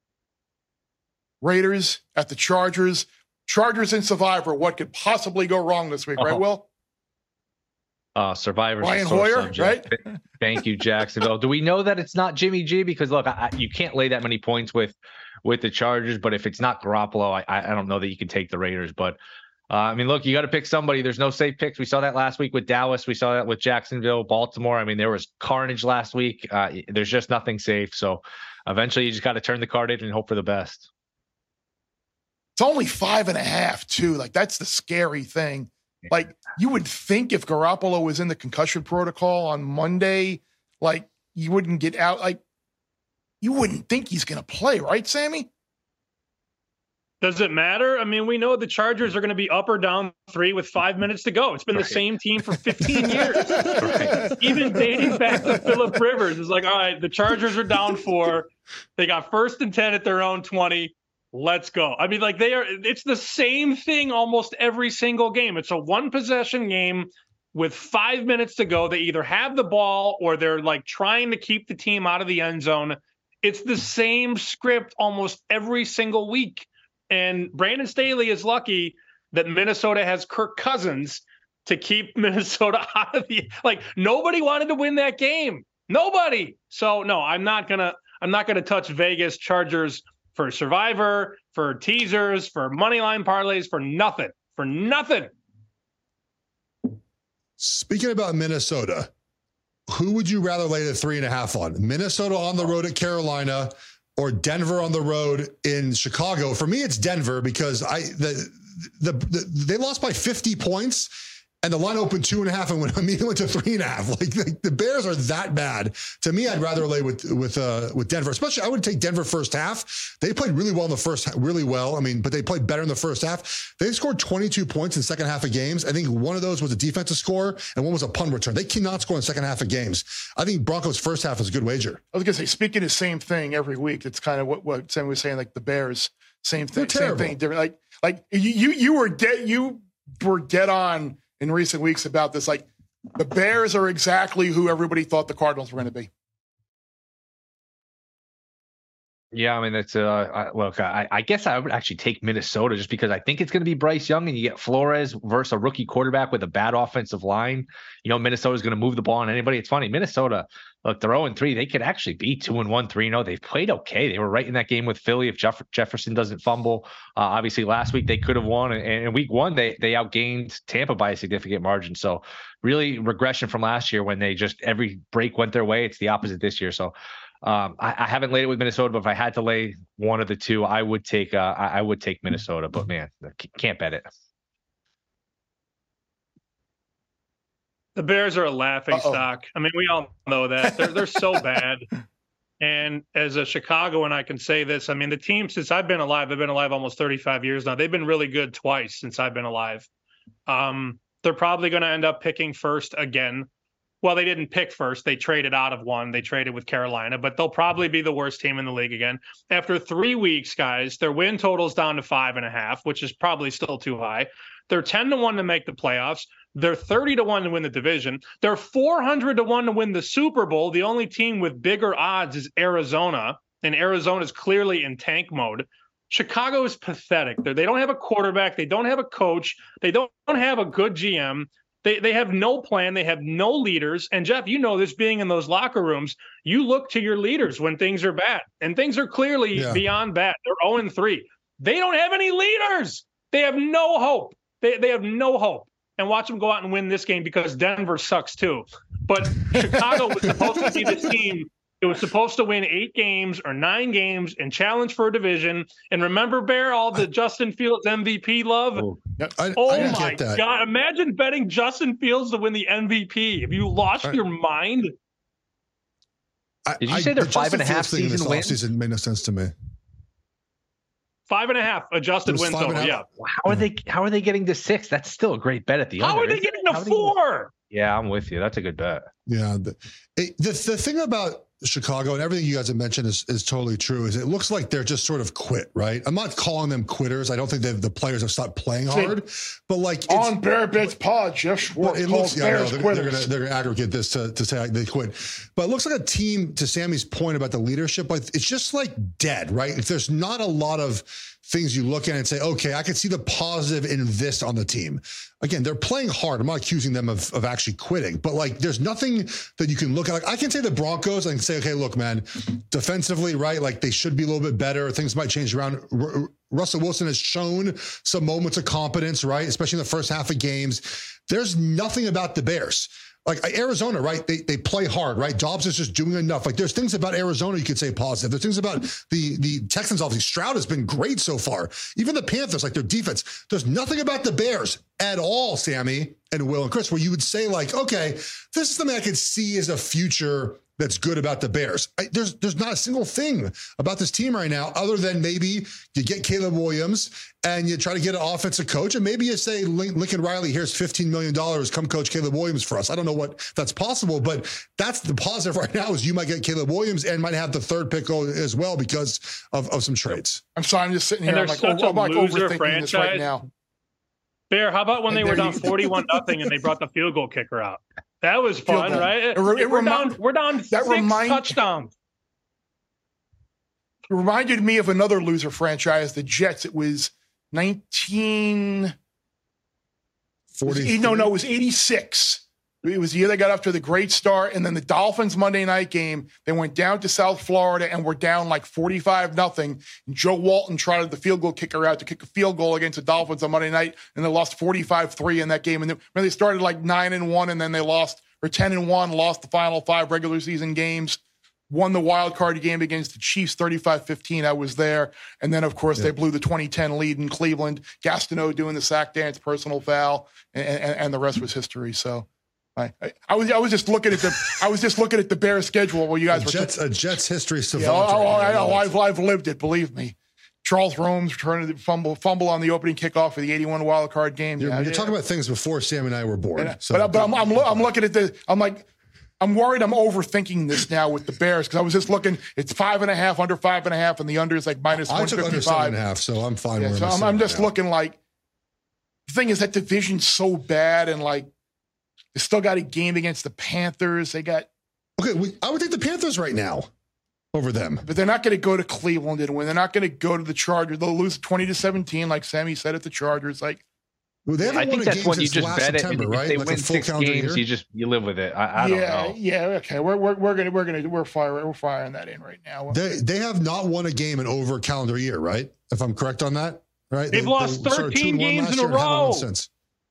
Raiders at the Chargers. Chargers in Survivor. What could possibly go wrong this week, right, Uh-huh. Will? Uh, Survivors. Ryan a sore Hoyer, subject. right? Thank you, Jacksonville. Do we know that it's not Jimmy G? Because look, I, you can't lay that many points with with the Chargers, but if it's not Garoppolo, I, I don't know that you can take the Raiders. But Uh, I mean, look, you got to pick somebody. There's no safe picks. We saw that last week with Dallas. We saw that with Jacksonville, Baltimore. I mean, there was carnage last week. Uh, there's just nothing safe. So eventually you just got to turn the card in and hope for the best. It's only five and a half, too. Like, that's the scary thing. Like, you would think if Garoppolo was in the concussion protocol on Monday, like, you wouldn't get out. Like, you wouldn't think he's going to play, right, Sammy? Does it matter? I mean, we know the Chargers are going to be up or down three with five minutes to go. It's been right. the same team for fifteen years. Right. Even dating back to Phillip Rivers. It's like, all right, the Chargers are down four. They got first and ten at their own twenty. Let's go. I mean, like, they are, it's the same thing almost every single game. It's a one possession game with five minutes to go. They either have the ball or they're like trying to keep the team out of the end zone. It's the same script almost every single week. And Brandon Staley is lucky that Minnesota has Kirk Cousins to keep Minnesota out of the, like, nobody wanted to win that game. Nobody. So no, I'm not going to, I'm not going to touch Vegas Chargers for Survivor, for teasers, for money line parlays, for nothing, for nothing. Speaking about Minnesota, who would you rather lay the three and a half on? Minnesota on the road at Carolina or Denver on the road in Chicago? For me, it's Denver because I the the, the they lost by fifty points and the line opened two and a half and went, I mean, it went to three and a half. Like the, the Bears are that bad. To me, I'd rather lay with with uh, with Denver. Especially, I would take Denver first half. They played really well in the first, really well. I mean, but they played better in the first half. They scored twenty-two points in the second half of games. I think one of those was a defensive score and one was a punt return. They cannot score in the second half of games. I think Broncos first half is a good wager. I was going to say, speaking the same thing every week, it's kind of what, what Sam was saying, like the Bears, same thing, same thing, different. Like, like you, you, you were dead, you were dead on in recent weeks about this. Like, the Bears are exactly who everybody thought the Cardinals were going to be. Yeah, I mean, that's uh, I, look. I, I guess I would actually take Minnesota just because I think it's going to be Bryce Young, and you get Flores versus a rookie quarterback with a bad offensive line. You know, Minnesota's going to move the ball on anybody. It's funny, Minnesota. Look, they're oh and three. They could actually be two and one, three and oh. They've played okay. They were right in that game with Philly. If Jeff- Jefferson doesn't fumble, uh, obviously last week they could have won, and, and in week one they they outgained Tampa by a significant margin. So really regression from last year when they just every break went their way. It's the opposite this year. So. Um, I, I haven't laid it with Minnesota, but if I had to lay one of the two, I would take uh, I, I would take Minnesota. But man, can't bet it. The Bears are a laughing Uh-oh. stock. I mean, we all know that they're they're so bad. And as a Chicagoan, I can say this. I mean, the team since I've been alive, I've been alive almost thirty-five years now. They've been really good twice since I've been alive. Um, they're probably going to end up picking first again. Well, they didn't pick first. They traded out of one. They traded with Carolina, but they'll probably be the worst team in the league again. After three weeks, guys, their win total's down to five and a half, which is probably still too high. They're ten to one to make the playoffs. They're thirty to one to win the division. They're four hundred to one to win the Super Bowl. The only team with bigger odds is Arizona, and Arizona is clearly in tank mode. Chicago is pathetic. They're, they don't have a quarterback. They don't have a coach. They don't, don't have a good G M. They they have no plan. They have no leaders. And Jeff, you know this, being in those locker rooms, you look to your leaders when things are bad. And things are clearly yeah. beyond bad. They're oh and three. They don't have any leaders. They have no hope. They they have no hope. And watch them go out and win this game because Denver sucks too. But Chicago was supposed to be the team. It was supposed to win eight games or nine games and challenge for a division. And remember, Bear, all the Justin Fields M V P love? Oh, I, oh I my God. Imagine betting Justin Fields to win the M V P. Have you lost I, your mind? I, Did you say they're the five and a half season wins? Season made no sense to me. Five and a half adjusted win total. Yeah. How are they? How are they getting to six? That's still a great bet at the end. How are they getting to four? Yeah, I'm with you. That's a good bet. Yeah. The, the, the thing about Chicago and everything you guys have mentioned is, is totally true. Is it looks like they're just sort of quit, right? I'm not calling them quitters. I don't think the players have stopped playing hard, but like it's, on Bear Bets Pod, Jeff Schwartz it looks, yeah, no, they're, they're gonna they're gonna aggregate this to, to say they quit, but it looks like a team. To Sammy's point about the leadership, like it's just like dead, right? If there's not a lot of things you look at and say, okay, I can see the positive in this on the team. Again, they're playing hard. I'm not accusing them of, of actually quitting, but like there's nothing that you can look at. Like I can say the Broncos and say, okay, look, man, defensively, right? Like they should be a little bit better. Things might change around. R- Russell Wilson has shown some moments of competence, right? Especially in the first half of games. There's nothing about the Bears. Like Arizona, right? They they play hard, right? Dobbs is just doing enough. Like there's things about Arizona you could say positive. There's things about the the Texans. Obviously, Stroud has been great so far. Even the Panthers, like their defense. There's nothing about the Bears at all, Sammy and Will and Chris, where you would say like, okay, this is something I could see as a future that's good about the Bears. I, there's there's not a single thing about this team right now other than maybe you get Caleb Williams and you try to get an offensive coach, and maybe you say, Lincoln Riley, here's fifteen million dollars, come coach Caleb Williams for us. I don't know what that's possible, but that's the positive right now is you might get Caleb Williams and might have the third pick as well because of, of some trades. I'm sorry, I'm just sitting here. And I'm there's like, such oh, I'm a like loser overthinking franchise. this right now. Bear, how about when And they were there down you- forty-one nothing and they brought the field goal kicker out? That was fun, goal. right? It re- it we're, remi- down, we're down that six remind- touchdowns. It reminded me of another loser franchise, the Jets. It was nineteen forty No, no, it was eighty-six. It was the year they got off to the great start, and then the Dolphins Monday night game, they went down to South Florida and were down like forty-five nothing. And Joe Walton trotted the field goal kicker out to kick a field goal against the Dolphins on Monday night, and they lost forty-five three in that game. And they, remember they started like nine and one, and then they lost, or ten and one, lost the final five regular season games. Won the wild card game against the Chiefs thirty-five fifteen. I was there. And then, of course, yeah. they blew the twenty ten lead in Cleveland. Gastineau doing the sack dance, personal foul, and, and, and the rest was history. So I, I, I was I was just looking at the I was just looking at the Bears schedule while you guys a were Jets, a Jets history savant. Yeah, oh, oh, right I, oh, I've I've lived it, believe me. Charles Rome's returning to fumble fumble on the opening kickoff for the eighty-one wild card game. You're, yeah, you're yeah. talking about things before Sam and I were born. And, so but but I'm I'm, lo- I'm looking at the I'm like. I'm worried I'm overthinking this now with the Bears because I was just looking. It's five and a half, under five and a half, and the under is like minus I one took under fifty-five. seven and a half, so I'm fine. Yeah, where so I'm, I'm just looking like the thing is that division's so bad, and like they still got a game against the Panthers. They got okay. We, I would take the Panthers right now over them, but they're not going to go to Cleveland and win. They're not going to go to the Chargers. They'll lose twenty to seventeen, like Sammy said at the Chargers. Like. Well, they haven't I won think a that's game when you since just last bet it. September, If right? they Like a win full six calendar games, year? you just you live with it. I, I yeah, don't know. yeah, okay. We're we're we're gonna we're gonna we're firing we're firing that in right now. They they have not won a game in over a calendar year, right? If I'm correct on that, right? They've they, lost they started thirteen two and one games last in a year and haven't won row. Since.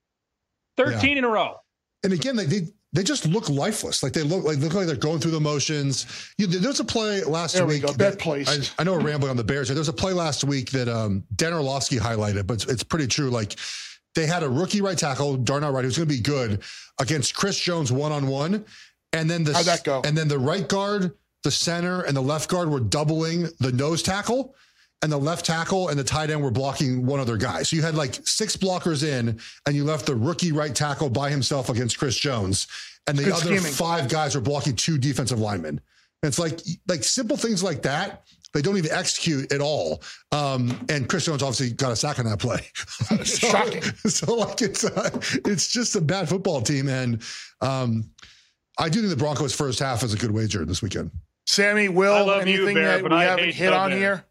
thirteen Yeah. in a row. And again, they, they they just look lifeless. Like they look like look like they're going through the motions. You, there was a play last There we week. go. that- Bet place. I, I know we're rambling on the Bears. There was a play last week that um, Dan Orlovsky highlighted, but it's, it's pretty true. Like they had a rookie right tackle, Darnell Wright, who's going to be good against Chris Jones one on one, and then the How'd that go? And then the right guard, the center, and the left guard were doubling the nose tackle. And the left tackle and the tight end were blocking one other guy. So you had like six blockers in, and you left the rookie right tackle by himself against Chris Jones. And the Good other scheming. five guys were blocking two defensive linemen. And it's like, like simple things like that. They don't even execute at all. Um, and Chris Jones obviously got a sack on that play. so, Shocking. So like it's, uh, it's just a bad football team. And um, I do think the Broncos first half is a good wager this weekend. Sammy, Will, I love you, anything Bear, that but we I haven't hate hit the on Bear. here?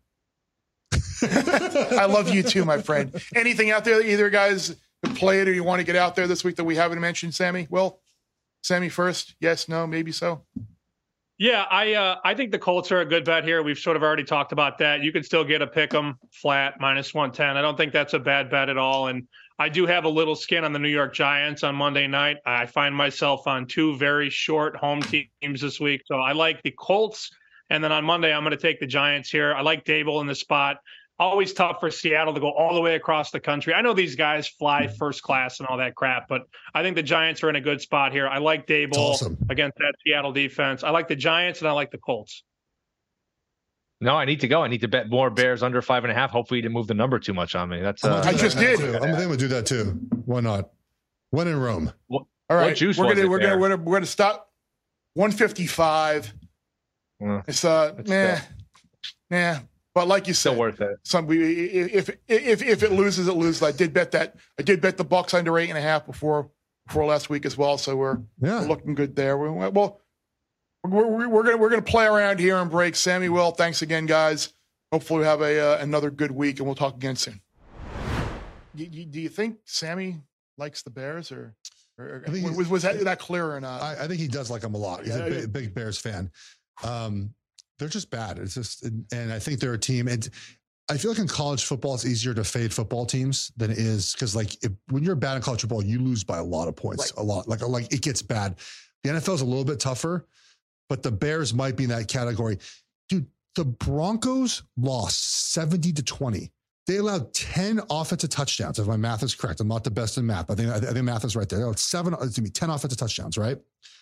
I love you too, my friend. Anything out there that either guys have played or you want to get out there this week that we haven't mentioned, Sammy? Will? Sammy first? Yes, no, maybe so? Yeah, I uh, I think the Colts are a good bet here. We've sort of already talked about that. You can still get a pick 'em flat minus one ten. I don't think that's a bad bet at all. And I do have a little skin on the New York Giants on Monday night. I find myself on two very short home teams this week. So I like the Colts. And then on Monday, I'm going to take the Giants here. I like Dable in the spot. Always tough for Seattle to go all the way across the country. I know these guys fly first class and all that crap, but I think the Giants are in a good spot here. I like Dable Awesome. against that Seattle defense. I like the Giants and I like the Colts. No, I need to go. I need to bet more Bears under five and a half. Hopefully, you didn't move the number too much on me. That's uh, I just did. Too. I'm going to do that too. Why not? When in Rome. All right, What juice we're was gonna it we're gonna there? we're gonna we're gonna stop. one fifty-five. Uh, It's uh, it's nah, still- nah. But like you still said, worth it. some if if if it loses, it loses. I did bet that. I did bet the Bucks under eight and a half before before last week as well. So we're, Yeah. we're looking good there. We, well, we're, we're, we're gonna we're gonna play around here and break. Sammy, Will, thanks again, guys. Hopefully we have a uh, another good week, and we'll talk again soon. You, you, do you think Sammy likes the Bears, or, or I think was, was that that clear or not? I, I think he does like them a lot. He's Yeah, a yeah. big, big Bears fan. Um, they're just bad. It's just, and, and I think they're a team. And I feel like in college football, it's easier to fade football teams than it is because, like, if, when you're bad in college football, you lose by a lot of points, Right. a lot. Like, like it gets bad. The N F L is a little bit tougher, but the Bears might be in that category. Dude, the Broncos lost seventy to twenty. They allowed ten offensive touchdowns. If my math is correct, I'm not the best in math. I think I think math is right there. They allowed seven, excuse me, ten offensive touchdowns, right?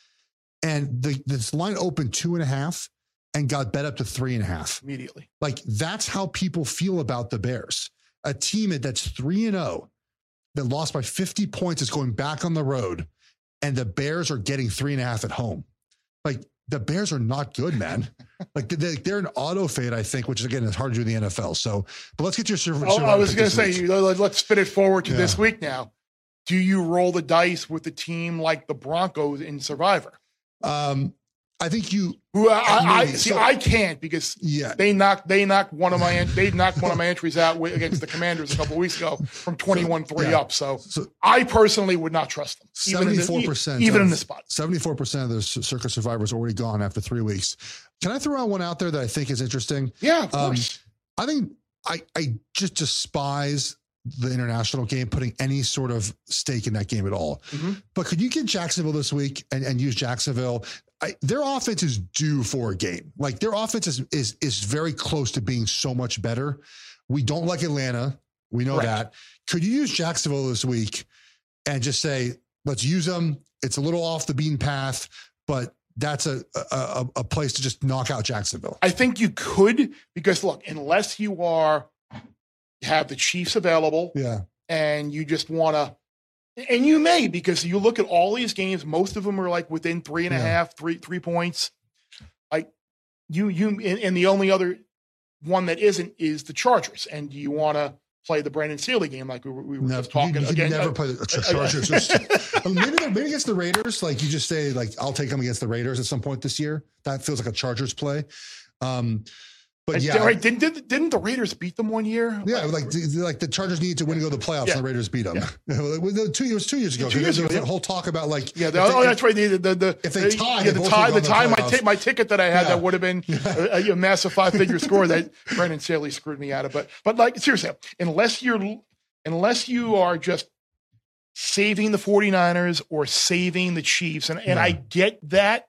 And the this line opened two and a half and got bet up to three and a half immediately. Like, that's how people feel about the Bears. A team that's three and zero that lost by fifty points is going back on the road, and the Bears are getting three and a half at home. Like, the Bears are not good, man. Like, they, they're an auto fade, I think, which is, again, it's hard to do in the N F L. So, but let's get your survivor. Oh, I was going to say, week. you, let's spin it forward to Yeah. this week now. Do you roll the dice with a team like the Broncos in Survivor? Um, I think you. Who I, I, I Maybe. see. So- I can't because Yeah. they knocked they knocked one of my en- they knocked one of my entries out with, against the Commanders a couple of weeks ago from twenty-one three Yeah. up. So, So I personally would not trust them. Even in the- seventy-four percent. even of, in the spot. seventy-four percent of the Circa survivors already gone after three weeks. Can I throw out one out there that I think is interesting? Yeah, of Um, course. I think I, I just despise the international game, putting any sort of stake in that game at all. Mhm. But could you get Jacksonville this week and, and use Jacksonville? I, their offense is due for a game. Like, their offense is, is, is very close to being so much better. We don't like Atlanta. We know Correct. that. Could you use Jacksonville this week and just say, let's use them? It's a little off the beaten path, but that's a, a, a place to just knock out Jacksonville. I think you could because look, unless you are have the Chiefs available Yeah. and you just want to, and you may because you look at all these games, most of them are like within three and a Yeah. half, three three points. Like you you and, and the only other one that isn't is the Chargers, and do you want to play the Brandon Staley game like we were, we were Never, just talking you, you again? never uh, play the Chargers. maybe, they're- maybe against the Raiders, like you just say, like I'll take them against the Raiders at some point this year. That feels like a Chargers play. Um, but and- yeah, right? Didn't, didn't didn't the Raiders beat them one year? yeah, like the, like the Chargers need to win to go to the playoffs, Yeah. and the Raiders beat them. It was two, it was two years ago. Two years there was ago, a whole talk about like, Yeah, if the, they- oh, that's right. The, the, the, if they tie, yeah, they the both tie, would the go tie, in the my, playoffs. t- my ticket that I had Yeah. that would have been a, a massive five figure score that Brandon Staley screwed me out of. But, but like seriously, unless you're, unless you are just saving the 49ers or saving the Chiefs, and, and Yeah. I get that,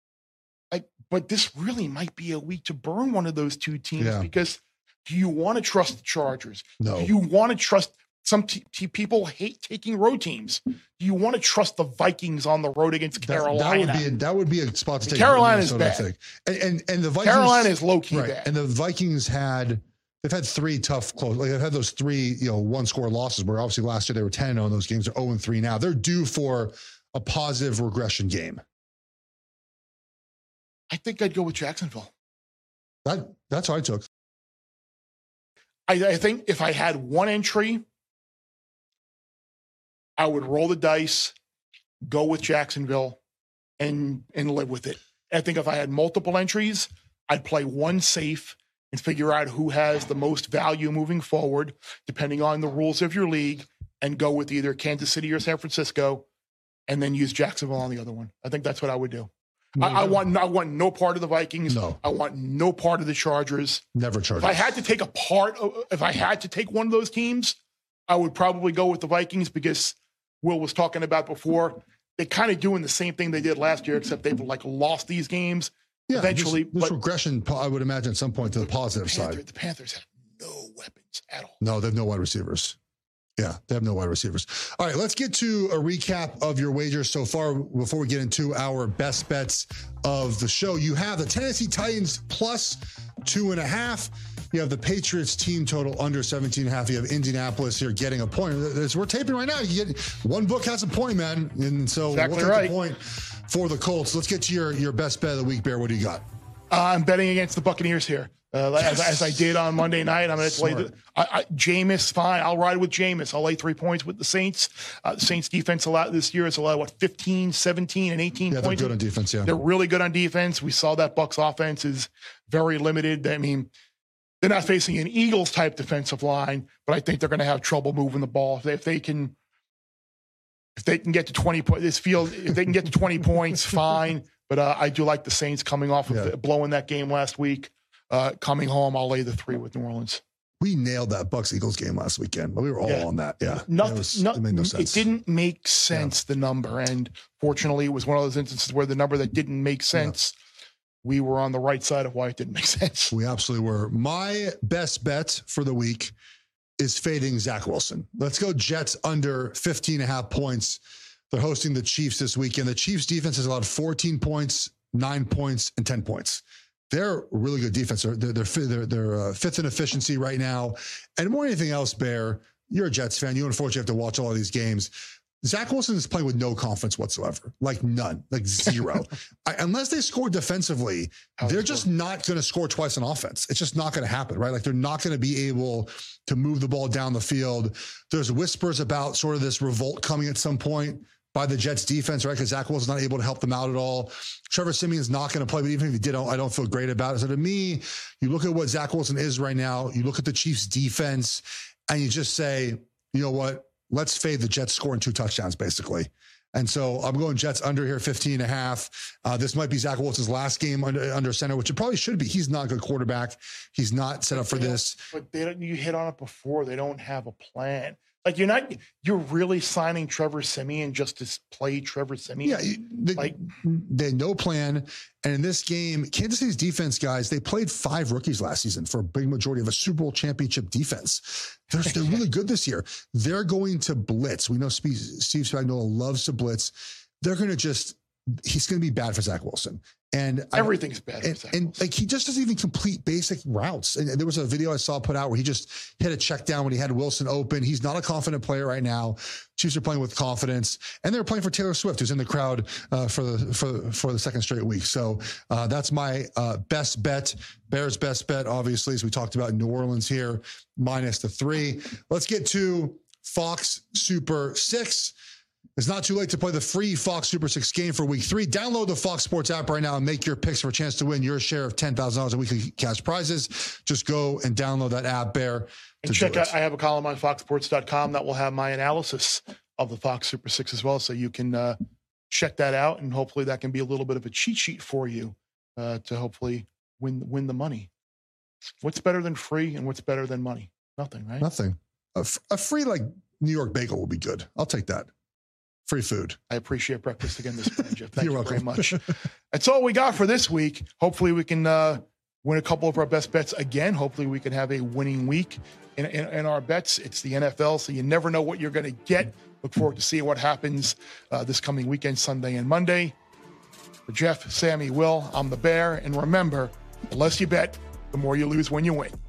like, but this really might be a week to burn one of those two teams Yeah. because do you want to trust the Chargers? No. Do you want to trust? Some t- t- people hate taking road teams. Do you want to trust the Vikings on the road against that, Carolina? that would be a, that would be a spot to take. Carolina's Minnesota, I bad. think. And, and and the Vikings, Carolina is low key right, bad. and the Vikings had. They've had three tough close. Like they've had those three, you know, one score losses. Where obviously last year they were ten and oh in those games. They're zero and three now. They're due for a positive regression game. I think I'd go with Jacksonville. That that's what I took. I, I think if I had one entry, I would roll the dice, go with Jacksonville, and and live with it. I think if I had multiple entries, I'd play one safe and figure out who has the most value moving forward, depending on the rules of your league, and go with either Kansas City or San Francisco, and then use Jacksonville on the other one. I think that's what I would do. I, I want I want no part of the Vikings. No. I want no part of the Chargers. Never Chargers. If I had to take a part of, if I had to take one of those teams, I would probably go with the Vikings because Will was talking about before. They're kind of doing the same thing they did last year, except they've like lost these games. yeah, eventually, this, this but- regression, I would imagine, at some point to the positive Panther, side. the Panthers have no weapons at all. No, they have no wide receivers. Yeah, they have no wide receivers. All right, let's get to a recap of your wagers so far before we get into our best bets of the show. You have the Tennessee Titans plus two and a half. You have the Patriots team total under seventeen and a half. You have Indianapolis here getting a point. As we're taping right now, you get one book has a point, man. And so Exactly we'll take right. the point for the Colts. Let's get to your, your best bet of the week, Bear. What do you got? Uh, I'm betting against the Buccaneers here, uh, as, as I did on Monday night. I'm going to play the I, I, Jameis. Fine, I'll ride with Jameis. I'll lay three points with the Saints. Uh, the Saints defense allowed this year is allowed what fifteen, seventeen, and eighteen Yeah, they're points. good on defense, yeah. They're really good on defense. We saw that Bucs offense is very limited. I mean, they're not facing an Eagles type defensive line, but I think they're going to have trouble moving the ball if they, if they can. If they can get to twenty points, this field, if they can get to twenty points, fine. But uh, I do like the Saints coming off of Yeah. the, blowing that game last week. Uh, coming home, I'll lay the three with New Orleans. we nailed that Bucks Eagles game last weekend. We were all Yeah. on that. Yeah. Nothing, it, was, no, it made no sense. It didn't make sense, yeah. the number. And fortunately, it was one of those instances where the number that didn't make sense, yeah. we were on the right side of why it didn't make sense. We absolutely were. My best bet for the week is fading Zach Wilson. Let's go Jets under fifteen and a half points. They're hosting the Chiefs this weekend. The Chiefs defense has allowed fourteen points, nine points, and ten points. They're a really good defense. They're they're they're, they're, they're uh, fifth in efficiency right now. And more than anything else, Bear, you're a Jets fan. You unfortunately have to watch all of these games. Zach Wilson is playing with no confidence whatsoever, like none, like zero. I, unless they score defensively, they're just not going to score twice on offense. It's just not going to happen, right? Like they're not going to be able to move the ball down the field. There's whispers about sort of this revolt coming at some point by the Jets defense, right? Because Zach Wilson's not able to help them out at all. Trevor Siemian's not going to play, but even if he did, I don't feel great about it. So to me, you look at what Zach Wilson is right now, you look at the Chiefs defense, and you just say, you know what? Let's fade the Jets scoring two touchdowns, basically. And so I'm going Jets under here, fifteen and a half. Uh, this might be Zach Wilson's last game under, under center, which it probably should be. He's not a good quarterback. He's not set up for this. But they don't, you hit on it before. They don't have a plan. Like you're not, you're really signing Trevor Siemian just to play Trevor Siemian. Yeah, they, like they had no plan. And in this game, Kansas City's defense, guys, they played five rookies last season for a big majority of a Super Bowl championship defense. They're, they're really good this year. They're going to blitz. We know Steve, Steve Spagnuolo loves to blitz. They're going to just, he's going to be bad for Zach Wilson. And everything's bad. And, and like he just doesn't even complete basic routes. And there was a video I saw put out where he just hit a check down when he had Wilson open. He's not a confident player right now. Chiefs are playing with confidence, and they're playing for Taylor Swift, who's in the crowd uh, for the for for the second straight week. So uh, that's my uh, best bet. Bears' best bet, obviously, as we talked about in New Orleans here, minus the three. Let's get to Fox Super Six. It's not too late to play the free Fox Super six game for week three. Download the Fox Sports app right now and make your picks for a chance to win your share of ten thousand dollars in weekly cash prizes. Just go and download that app, Bear. And check out, I have a column on fox sports dot com that will have my analysis of the Fox Super six as well. So you can uh, check that out, and hopefully that can be a little bit of a cheat sheet for you uh, to hopefully win, win the money. What's better than free and what's better than money? Nothing, right? Nothing. A, f- a free like New York bagel will be good. I'll take that. Free food. I appreciate breakfast again this morning, Jeff. Thank You're you welcome. very much. That's all we got for this week. Hopefully we can uh, win a couple of our best bets again. Hopefully we can have a winning week in, in, in our bets. It's the N F L, so you never know what you're going to get. Look forward to seeing what happens uh, this coming weekend, Sunday and Monday. For Jeff, Sammy, Will, I'm the Bear. And remember, the less you bet, the more you lose when you win.